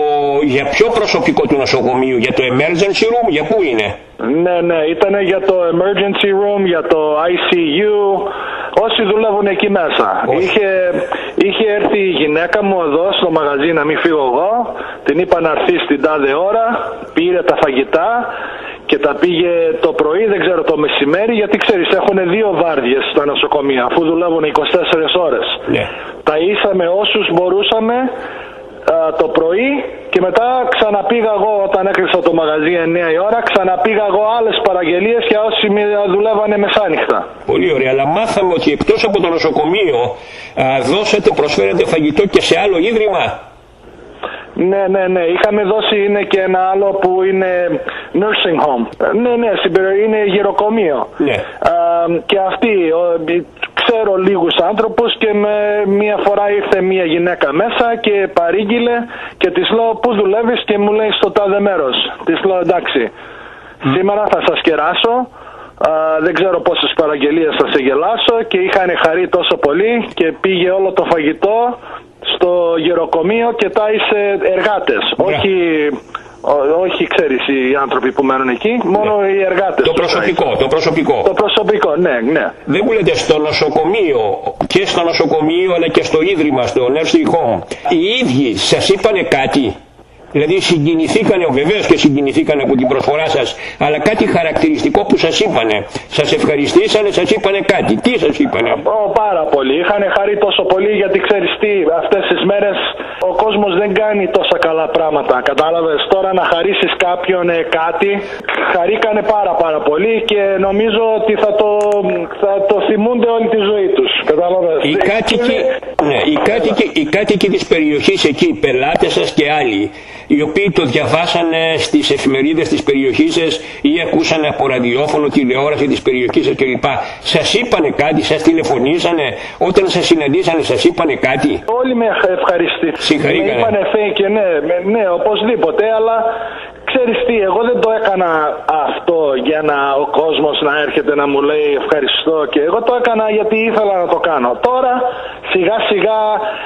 για ποιο προσωπικό του νοσοκομείου, για το emergency room, για πού είναι? Ναι, ήταν για το emergency room, για το ICU, όσοι δουλεύουν εκεί μέσα. Είχε έρθει η γυναίκα μου εδώ στο μαγαζί να μην φύγω εγώ, την είπα να έρθει στην τάδε ώρα, πήρε τα φαγητά και τα πήγε το πρωί, δεν ξέρω το μεσημέρι, γιατί ξέρεις έχουν 2 βάρδιες στα νοσοκομεία, αφού δουλεύουν 24 ώρες. Yeah. Τα ήσαμε όσους μπορούσαμε το πρωί και μετά ξαναπήγα εγώ όταν έκλεισα το μαγαζί 9 η ώρα, ξαναπήγα εγώ άλλες παραγγελίες για όσοι δουλεύανε μεσάνυχτα. Πολύ ωραία, αλλά μάθαμε ότι εκτός από το νοσοκομείο προσφέρετε φαγητό και σε άλλο ίδρυμα. Ναι. Είχαμε δώσει, είναι και ένα άλλο που είναι nursing home. Ναι, είναι γεροκομείο. Ναι. Και αυτοί, ξέρω λίγους άνθρωπους και μία φορά ήρθε μία γυναίκα μέσα και παρήγγειλε και της λέω πού δουλεύεις και μου λέει στο τάδε μέρος. Της λέω εντάξει, σήμερα θα σας κεράσω. Δεν ξέρω πόσες παραγγελίες θα σε γελάσω και είχαν χαρεί τόσο πολύ και πήγε όλο το φαγητό στο γεροκομείο και τάισε εργάτες. Όχι, ξέρεις, οι άνθρωποι που μένουν εκεί, μόνο οι εργάτες. Το προσωπικό, ναι. Δεν μου λέτε στο νοσοκομείο, και στο νοσοκομείο αλλά και στο ίδρυμα, στο nursing home, οι ίδιοι σας είπανε κάτι? Δηλαδή συγκινηθήκανε, βεβαίως και συγκινηθήκανε από την προσφορά σας, αλλά κάτι χαρακτηριστικό που σας είπανε? Σας ευχαριστήσανε, σας είπανε κάτι? Τι σας είπανε? Πάρα πολύ. Είχανε χαρεί τόσο πολύ γιατί ξέρεις τι, αυτές τις μέρες ο κόσμος δεν κάνει τόσα καλά πράγματα. Κατάλαβες, τώρα να χαρίσεις κάποιον κάτι, χαρήκανε πάρα πολύ και νομίζω ότι θα το θυμούνται όλη τη ζωή τους. Κατάλαβες. Οι κάτοικοι της περιοχής εκεί, οι πελάτες σας και άλλοι, οι οποίοι το διαβάσανε στις εφημερίδες της περιοχής σας ή ακούσανε από ραδιόφωνο, τηλεόραση της περιοχής σας κλπ. Σας είπανε κάτι, σας τηλεφωνήσανε, όταν σας συναντήσανε σας είπανε κάτι? Όλοι με ευχαριστήσανε. Συγχαρήκανε. Με είπανε και ναι, οπωσδήποτε, αλλά ξέρεις τι, εγώ δεν το έκανα αυτό για να ο κόσμος να έρχεται να μου λέει ευχαριστώ, και εγώ το έκανα γιατί ήθελα να το κάνω. Τώρα σιγά σιγά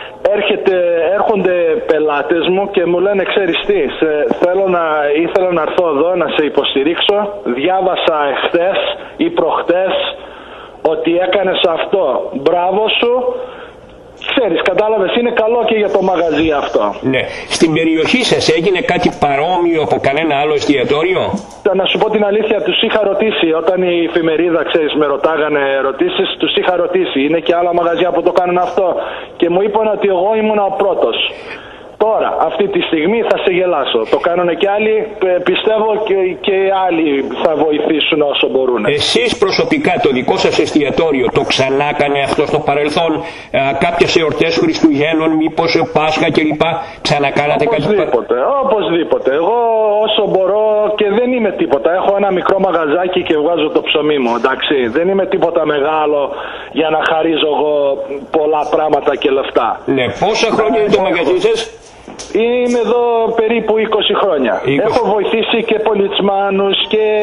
έρχονται πελάτες μου και μου λένε ξέρεις τι, ήθελα να έρθω εδώ να σε υποστηρίξω, διάβασα εχθές ή προχτές ότι έκανες αυτό, μπράβο σου. Ξέρεις, κατάλαβες, είναι καλό και για το μαγαζί αυτό. Ναι. Στην περιοχή σας έγινε κάτι παρόμοιο από κανένα άλλο εστιατόριο? Να σου πω την αλήθεια, τους είχα ρωτήσει. Όταν η εφημερίδα, ξέρεις, με ρωτάγανε ερωτήσεις, τους είχα ρωτήσει. Είναι και άλλα μαγαζιά που το κάνουν αυτό. Και μου είπαν ότι εγώ ήμουν ο πρώτος. Τώρα, αυτή τη στιγμή θα σε γελάσω. Το κάνουν και άλλοι, πιστεύω και οι άλλοι θα βοηθήσουν όσο μπορούν. Εσείς προσωπικά το δικό σας εστιατόριο το ξανά έκανε αυτό στο παρελθόν? Κάποιες εορτές Χριστουγέννων, μήπως Πάσχα κλπ? Ξανακάνατε κάτι? Οπωσδήποτε. Εγώ όσο μπορώ, και δεν είμαι τίποτα. Έχω ένα μικρό μαγαζάκι και βγάζω το ψωμί μου, εντάξει. Δεν είμαι τίποτα μεγάλο για να χαρίζω εγώ πολλά πράγματα και λεφτά. Ναι, πόσα χρόνια είναι το μαγαζί σας? Είμαι εδώ περίπου 20 χρόνια. Έχω βοηθήσει και πολιτσμάνους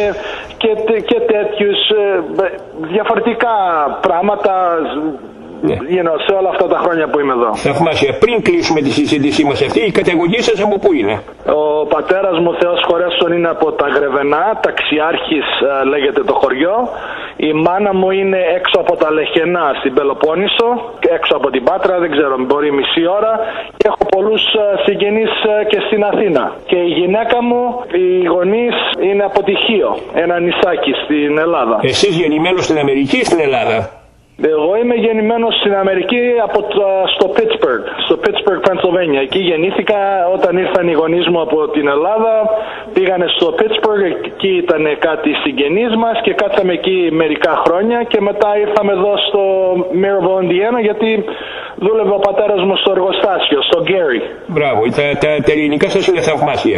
και τέτοιους διαφορετικά πράγματα σε όλα αυτά τα χρόνια που είμαι εδώ. Θαυμάσια. Πριν κλείσουμε τη συζήτησή μας αυτή, η καταγωγή σας από πού είναι? Ο πατέρας μου, Θεός χωρέσον, είναι από τα Γρεβενά, Ταξιάρχης λέγεται το χωριό. Η μάνα μου είναι έξω από τα Λεχενά στην Πελοπόννησο, έξω από την Πάτρα, δεν ξέρω, μπορεί μισή ώρα. Και έχω πολλούς συγγενείς και στην Αθήνα. Και η γυναίκα μου, οι γονείς είναι από τη Χίο, ένα νησάκι στην Ελλάδα. Εσείς γεννημένος στην Αμερική ή στην Ελλάδα? Εγώ είμαι γεννημένος στην Αμερική στο Pittsburgh, Pennsylvania. Εκεί γεννήθηκα. Όταν ήρθαν οι γονείς μου από την Ελλάδα, πήγανε στο Pittsburgh, εκεί ήταν κάτι συγγενείς μας και κάτσαμε εκεί μερικά χρόνια και μετά ήρθαμε εδώ στο Maryville, Indiana, γιατί δούλευε ο πατέρας μου στο εργοστάσιο, στο Gary. Μπράβο, τα ελληνικά σας είναι θαυμάσια.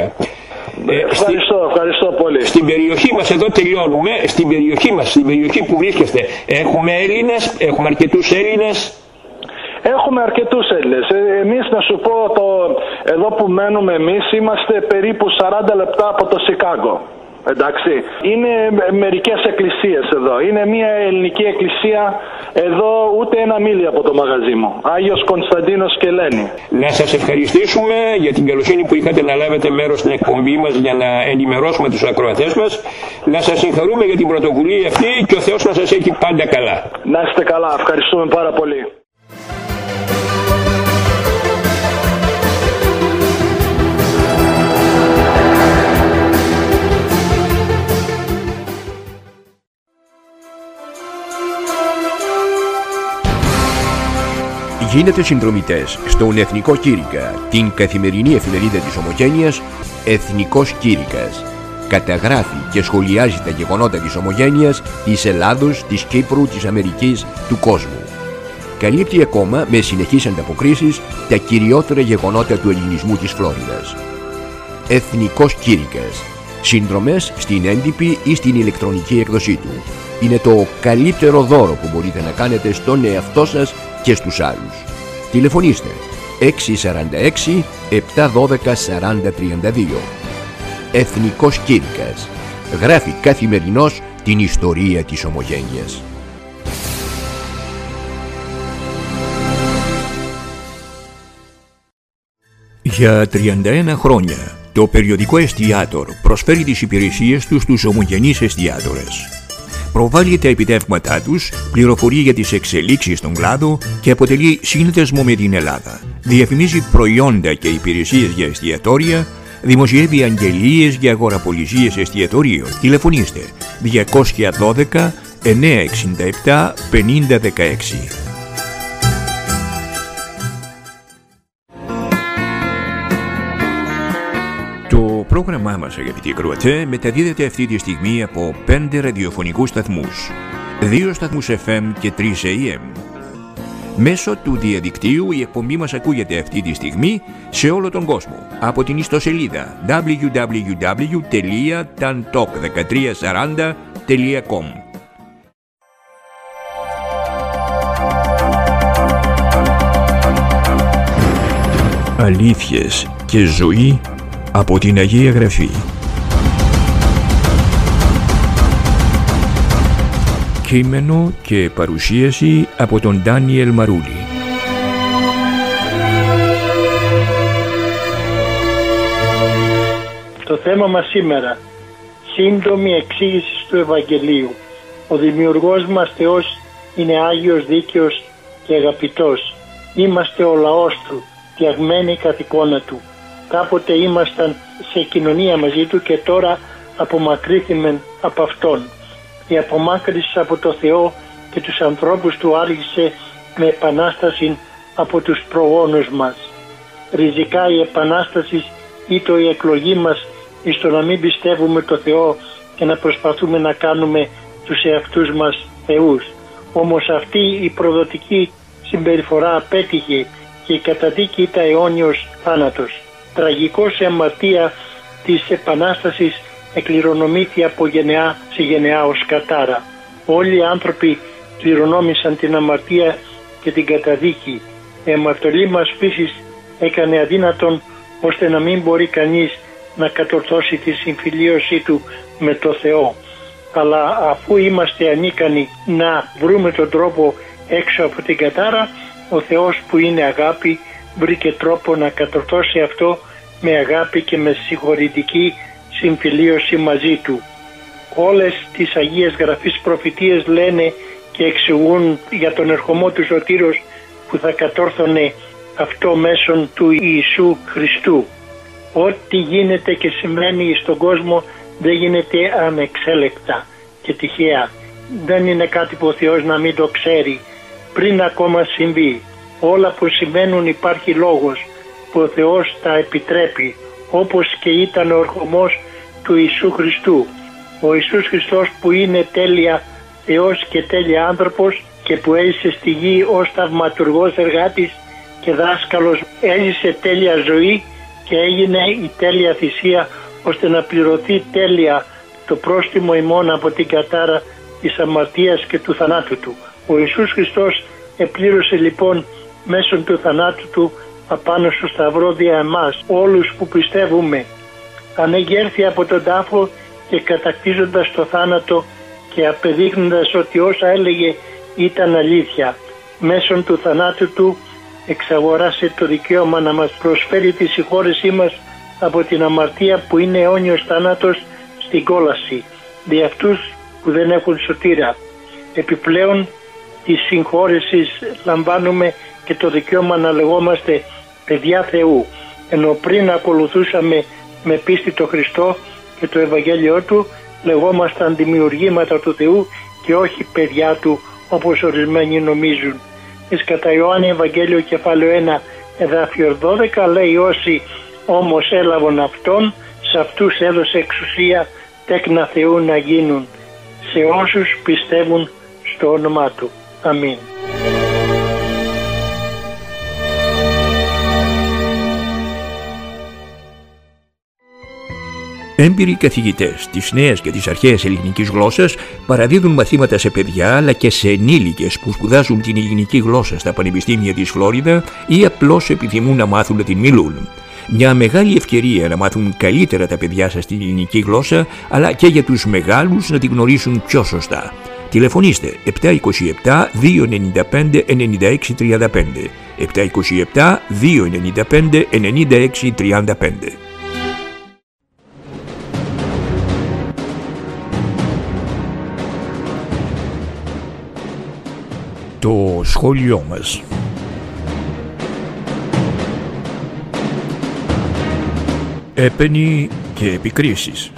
Ευχαριστώ πολύ. Στην περιοχή μας, εδώ τελειώνουμε, στην περιοχή που βρίσκεστε, έχουμε Έλληνες, έχουμε αρκετούς Έλληνες? Έχουμε αρκετούς Έλληνες. Εμείς, να σου πω, εδώ που μένουμε εμείς, είμαστε περίπου 40 λεπτά από το Σικάγο. Εντάξει, είναι μερικές εκκλησίες εδώ. Είναι μια ελληνική εκκλησία εδώ, ούτε ένα μίλι από το μαγαζί μου. Άγιος Κωνσταντίνος και Ελένη. Να σας ευχαριστήσουμε για την καλοσύνη που είχατε να λάβετε μέρος στην εκπομπή μας για να ενημερώσουμε τους ακροατές μας. Να σας συγχαρούμε για την πρωτοβουλία αυτή και ο Θεός να σας έχει πάντα καλά. Να είστε καλά, ευχαριστούμε πάρα πολύ. Γίνετε συνδρομητές στον Εθνικό Κήρυκα, την καθημερινή εφημερίδα της Ομογένειας Εθνικός Κήρυκας. Καταγράφει και σχολιάζει τα γεγονότα της Ομογένειας, της Ελλάδος, της Κύπρου, της Αμερικής, του κόσμου. καλύπτει ακόμα με συνεχείς ανταποκρίσεις τα κυριότερα γεγονότα του ελληνισμού της Φλόριδας. Εθνικός Κήρυκας. Συνδρομές στην έντυπη ή στην ηλεκτρονική έκδοσή του. Είναι το καλύτερο δώρο που μπορείτε να κάνετε στον εαυτό σας και στους άλλους. Τηλεφωνήστε 646 712 4032. Εθνικός Κήρυκας. Γράφει καθημερινώς την ιστορία της ομογένειας. Για 31 χρόνια το περιοδικό Εστιάτορ προσφέρει τις υπηρεσίες του στους ομογενείς εστιάτορες. Προβάλλει τα επιτεύγματά τους, πληροφορεί για τις εξελίξεις στον κλάδο και αποτελεί σύνδεσμο με την Ελλάδα. Διαφημίζει προϊόντα και υπηρεσίες για εστιατόρια, δημοσιεύει αγγελίες για αγοραπολισίες εστιατορίων. Τηλεφωνήστε 212 967 5016. Το πρόγραμμά μας, αγαπητοί ακροατέ, μεταδίδεται αυτή τη στιγμή από 5 ραδιοφωνικούς σταθμούς, 2 σταθμούς FM και 3 AM. Μέσω του διαδικτύου η εκπομπή μας ακούγεται αυτή τη στιγμή σε όλο τον κόσμο από την ιστοσελίδα www.tantalk1340.com. Αλήθειες και ζωή από την Αγία Γραφή. Κείμενο και παρουσίαση από τον Ντάνιελ Μαρούλη. Το θέμα μας σήμερα, σύντομη εξήγηση του Ευαγγελίου. Ο δημιουργός μας Θεός είναι Άγιος, δίκαιος και αγαπητός. Είμαστε ο λαός Του, φτιαγμένοι καθ' εικόνα Του. Κάποτε ήμασταν σε κοινωνία μαζί Του και τώρα απομακρύθημεν από Αυτόν. Η απομάκρυνση από το Θεό και τους ανθρώπους Του άρχισε με επανάσταση από τους προγόνους μας. Ριζικά η επανάσταση ήτο η εκλογή μας εις το να μην πιστεύουμε το Θεό και να προσπαθούμε να κάνουμε τους εαυτούς μας θεούς. Όμως αυτή η προδοτική συμπεριφορά απέτυχε και η καταδίκη ήταν αιώνιος θάνατος. Τραγικός η αμαρτία της επανάστασης εκκληρονομήθη από γενεά σε γενεά ως κατάρα. Όλοι οι άνθρωποι κληρονόμησαν την αμαρτία και την καταδίκη. Η αμαρτωλή μας φύσης έκανε αδύνατον ώστε να μην μπορεί κανείς να κατορθώσει τη συμφιλίωσή του με το Θεό. Αλλά αφού είμαστε ανίκανοι να βρούμε τον τρόπο έξω από την κατάρα, ο Θεός που είναι αγάπη βρήκε τρόπο να κατορθώσει αυτό με αγάπη και με συγχωρητική συμφιλίωση μαζί Του. Όλες τις Αγίες Γραφείς προφητείες λένε και εξηγούν για τον ερχομό του Σωτήρος που θα κατόρθωνε αυτό μέσον του Ιησού Χριστού. Ό,τι γίνεται και σημαίνει στον κόσμο δεν γίνεται ανεξέλεκτα και τυχαία. Δεν είναι κάτι που ο Θεός να μην το ξέρει πριν ακόμα συμβεί. Όλα που συμβαίνουν υπάρχει λόγος που ο Θεός τα επιτρέπει, όπως και ήταν ο ερχομός του Ιησού Χριστού. Ο Ιησούς Χριστός που είναι τέλεια Θεός και τέλεια άνθρωπος και που έζησε στη γη ως θαυματουργός εργάτης και δάσκαλος, έζησε τέλεια ζωή και έγινε η τέλεια θυσία ώστε να πληρωθεί τέλεια το πρόστιμο ημών από την κατάρα της αμαρτίας και του θανάτου Του. Ο Ιησούς Χριστός επλήρωσε λοιπόν μέσω του θανάτου Του απάνω στο σταυρό δια εμάς όλους που πιστεύουμε. Ανεγέρθη από τον τάφο και κατακτίζοντας το θάνατο και απεδείχνοντας ότι όσα έλεγε ήταν αλήθεια. Μέσω του θανάτου Του εξαγοράσε το δικαίωμα να μας προσφέρει τη συγχώρεσή μας από την αμαρτία που είναι αιώνιος θάνατος στην κόλαση, δι' αυτούς που δεν έχουν σωτήρα. Επιπλέον της συγχώρεσης λαμβάνουμε και το δικαίωμα να λεγόμαστε παιδιά Θεού, ενώ πριν ακολουθούσαμε με πίστη το Χριστό και το Ευαγγέλιο Του, λεγόμασταν δημιουργήματα του Θεού και όχι παιδιά Του όπως ορισμένοι νομίζουν. Εις κατά Ιωάννη Ευαγγέλιο κεφάλαιο 1 εδάφιο 12 λέει όσοι όμως έλαβαν Αυτόν, σε αυτούς έδωσε εξουσία τέκνα Θεού να γίνουν, σε όσους πιστεύουν στο όνομά Του. Αμήν. Έμπειροι καθηγητές της νέας και της αρχαίας ελληνικής γλώσσας παραδίδουν μαθήματα σε παιδιά αλλά και σε ενήλικες που σπουδάζουν την ελληνική γλώσσα στα πανεπιστήμια της Φλόριδα ή απλώς επιθυμούν να μάθουν να την μιλούν. Μια μεγάλη ευκαιρία να μάθουν καλύτερα τα παιδιά σας την ελληνική γλώσσα, αλλά και για τους μεγάλους να την γνωρίσουν πιο σωστά. Τηλεφωνήστε 727-295-9635. 727-295-9635. Το σχόλιο μας. Έπαινοι και επικρίσεις.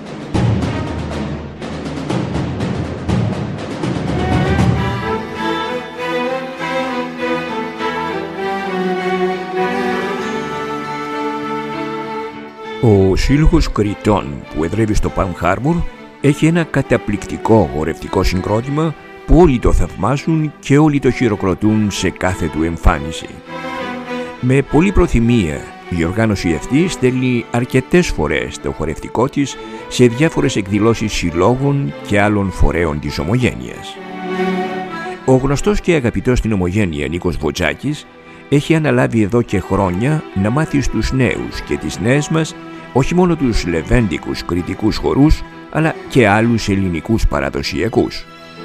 Ο Σύλλογος Κριτών που εδρεύει στο Palm Harbor έχει ένα καταπληκτικό χορευτικό συγκρότημα που όλοι το θαυμάζουν και όλοι το χειροκροτούν σε κάθε του εμφάνιση. Με πολλή προθυμία η οργάνωση αυτή στέλνει αρκετές φορές το χορευτικό της σε διάφορες εκδηλώσεις συλλόγων και άλλων φορέων της Ομογένειας. Ο γνωστός και αγαπητός στην Ομογένεια Νίκος Βοτζάκης έχει αναλάβει εδώ και χρόνια να μάθει στους νέους και τις νέες μας όχι μόνο τους λεβέντικους κριτικούς χορούς, αλλά και άλλους ελληνικούς παραδοσιακούς.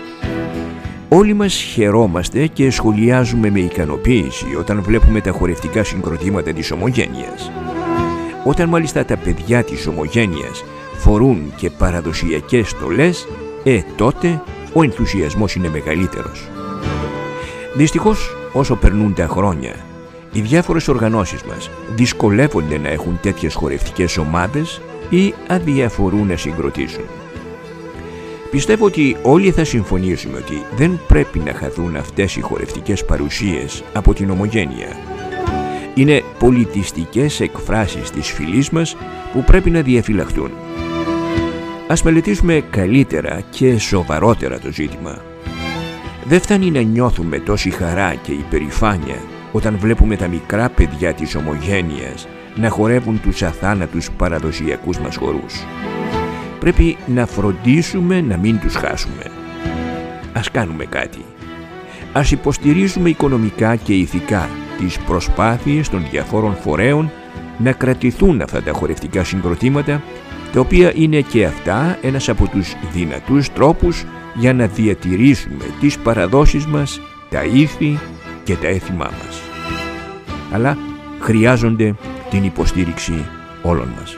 Όλοι μας χαιρόμαστε και σχολιάζουμε με ικανοποίηση όταν βλέπουμε τα χορευτικά συγκροτήματα της Ομογένειας. Όταν μάλιστα τα παιδιά της Ομογένειας φορούν και παραδοσιακές στολές, τότε ο ενθουσιασμός είναι μεγαλύτερος. Δυστυχώς, όσο περνούν τα χρόνια, οι διάφορες οργανώσεις μας δυσκολεύονται να έχουν τέτοιες χορευτικές ομάδες ή αδιαφορούν να συγκροτήσουν. Πιστεύω ότι όλοι θα συμφωνήσουμε ότι δεν πρέπει να χαθούν αυτές οι χορευτικές παρουσίες από την Ομογένεια. Είναι πολιτιστικές εκφράσεις της φυλής μας που πρέπει να διαφυλαχθούν. Ας μελετήσουμε καλύτερα και σοβαρότερα το ζήτημα. Δεν φτάνει να νιώθουμε τόση χαρά και υπερηφάνεια όταν βλέπουμε τα μικρά παιδιά της Ομογένειας να χορεύουν τους αθάνατους παραδοσιακούς μας χορούς. Πρέπει να φροντίσουμε να μην τους χάσουμε. Ας κάνουμε κάτι. Ας υποστηρίζουμε οικονομικά και ηθικά τις προσπάθειες των διαφόρων φορέων να κρατηθούν αυτά τα χορευτικά συγκροτήματα, τα οποία είναι και αυτά ένας από τους δυνατούς τρόπους για να διατηρήσουμε τις παραδόσεις μας, τα ήθη και τα έθιμά μας. Αλλά χρειάζονται την υποστήριξη όλων μας.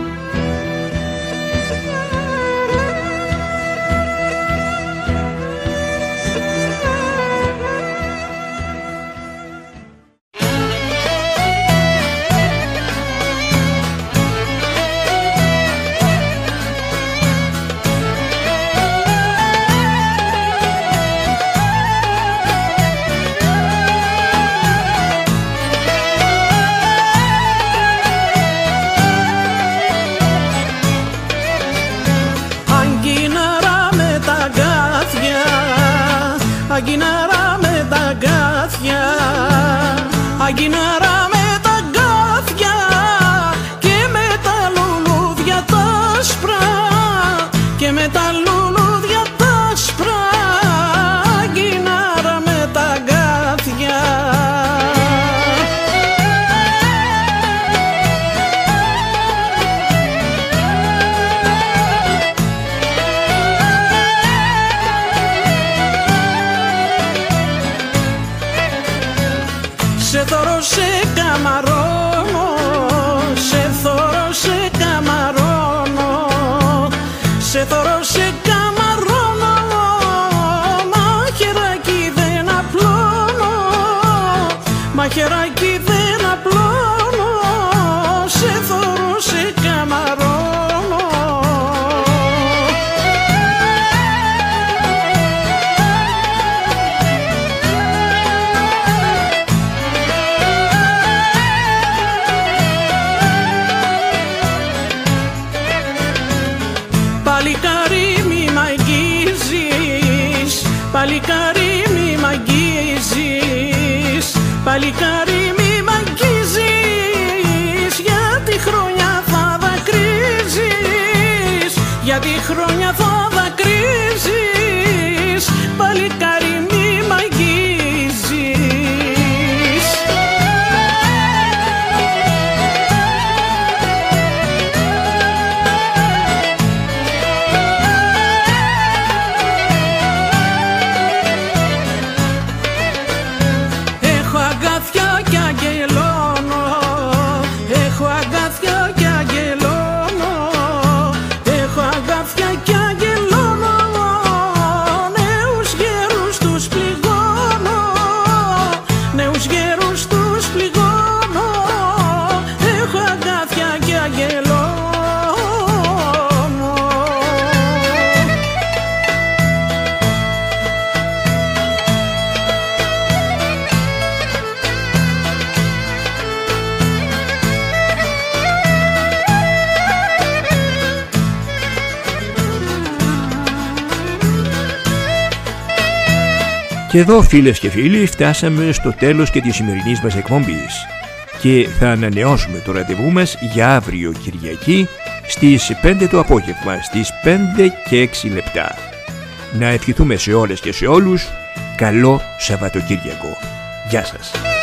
Αγκινάρα με τα γκάθια, αγκινάρα με τα γκάθια και με τα λουλούδια τα άσπρα, και με τα λουλούδια τα άσπρα, αγκινάρα με τα γκάθια. Σε θωρώ σε καμαρώνω, σε θωρώ σε καμαρώνω, σε θωρώ σε καμαρώνω, μαχαιράκι δεν απλώνω, μαχαιράκι δεν απλώνω, σε θωρώ σε καμαρώνω. Παλικάρι μη μ' αγγίζεις, παλικάρι μη μ' αγγίζεις, παλικάρι μη μ' αγγίζεις, γιατί χρόνια θα δακρύζεις. παλικάρι μη μ' αγγίζεις. Έχω αγκάθια κι αγγελώνω, έχω αγκάθια κι αγγελώνω, έχω αγκάθια κι αγγελώνω, νέους γέρους τους πληγώνω, νέους γέρους τους πληγώνω, έχω αγκάθια κι αγγελώνω. Και εδώ, φίλες και φίλοι, φτάσαμε στο τέλος και της σημερινής μας εκπομπής και θα ανανεώσουμε το ραντεβού μας για αύριο Κυριακή στις 5 το απόγευμα, στις 5 και 6 λεπτά. Να ευχηθούμε σε όλες και σε όλους καλό Σαββατοκύριακο. Γεια σας.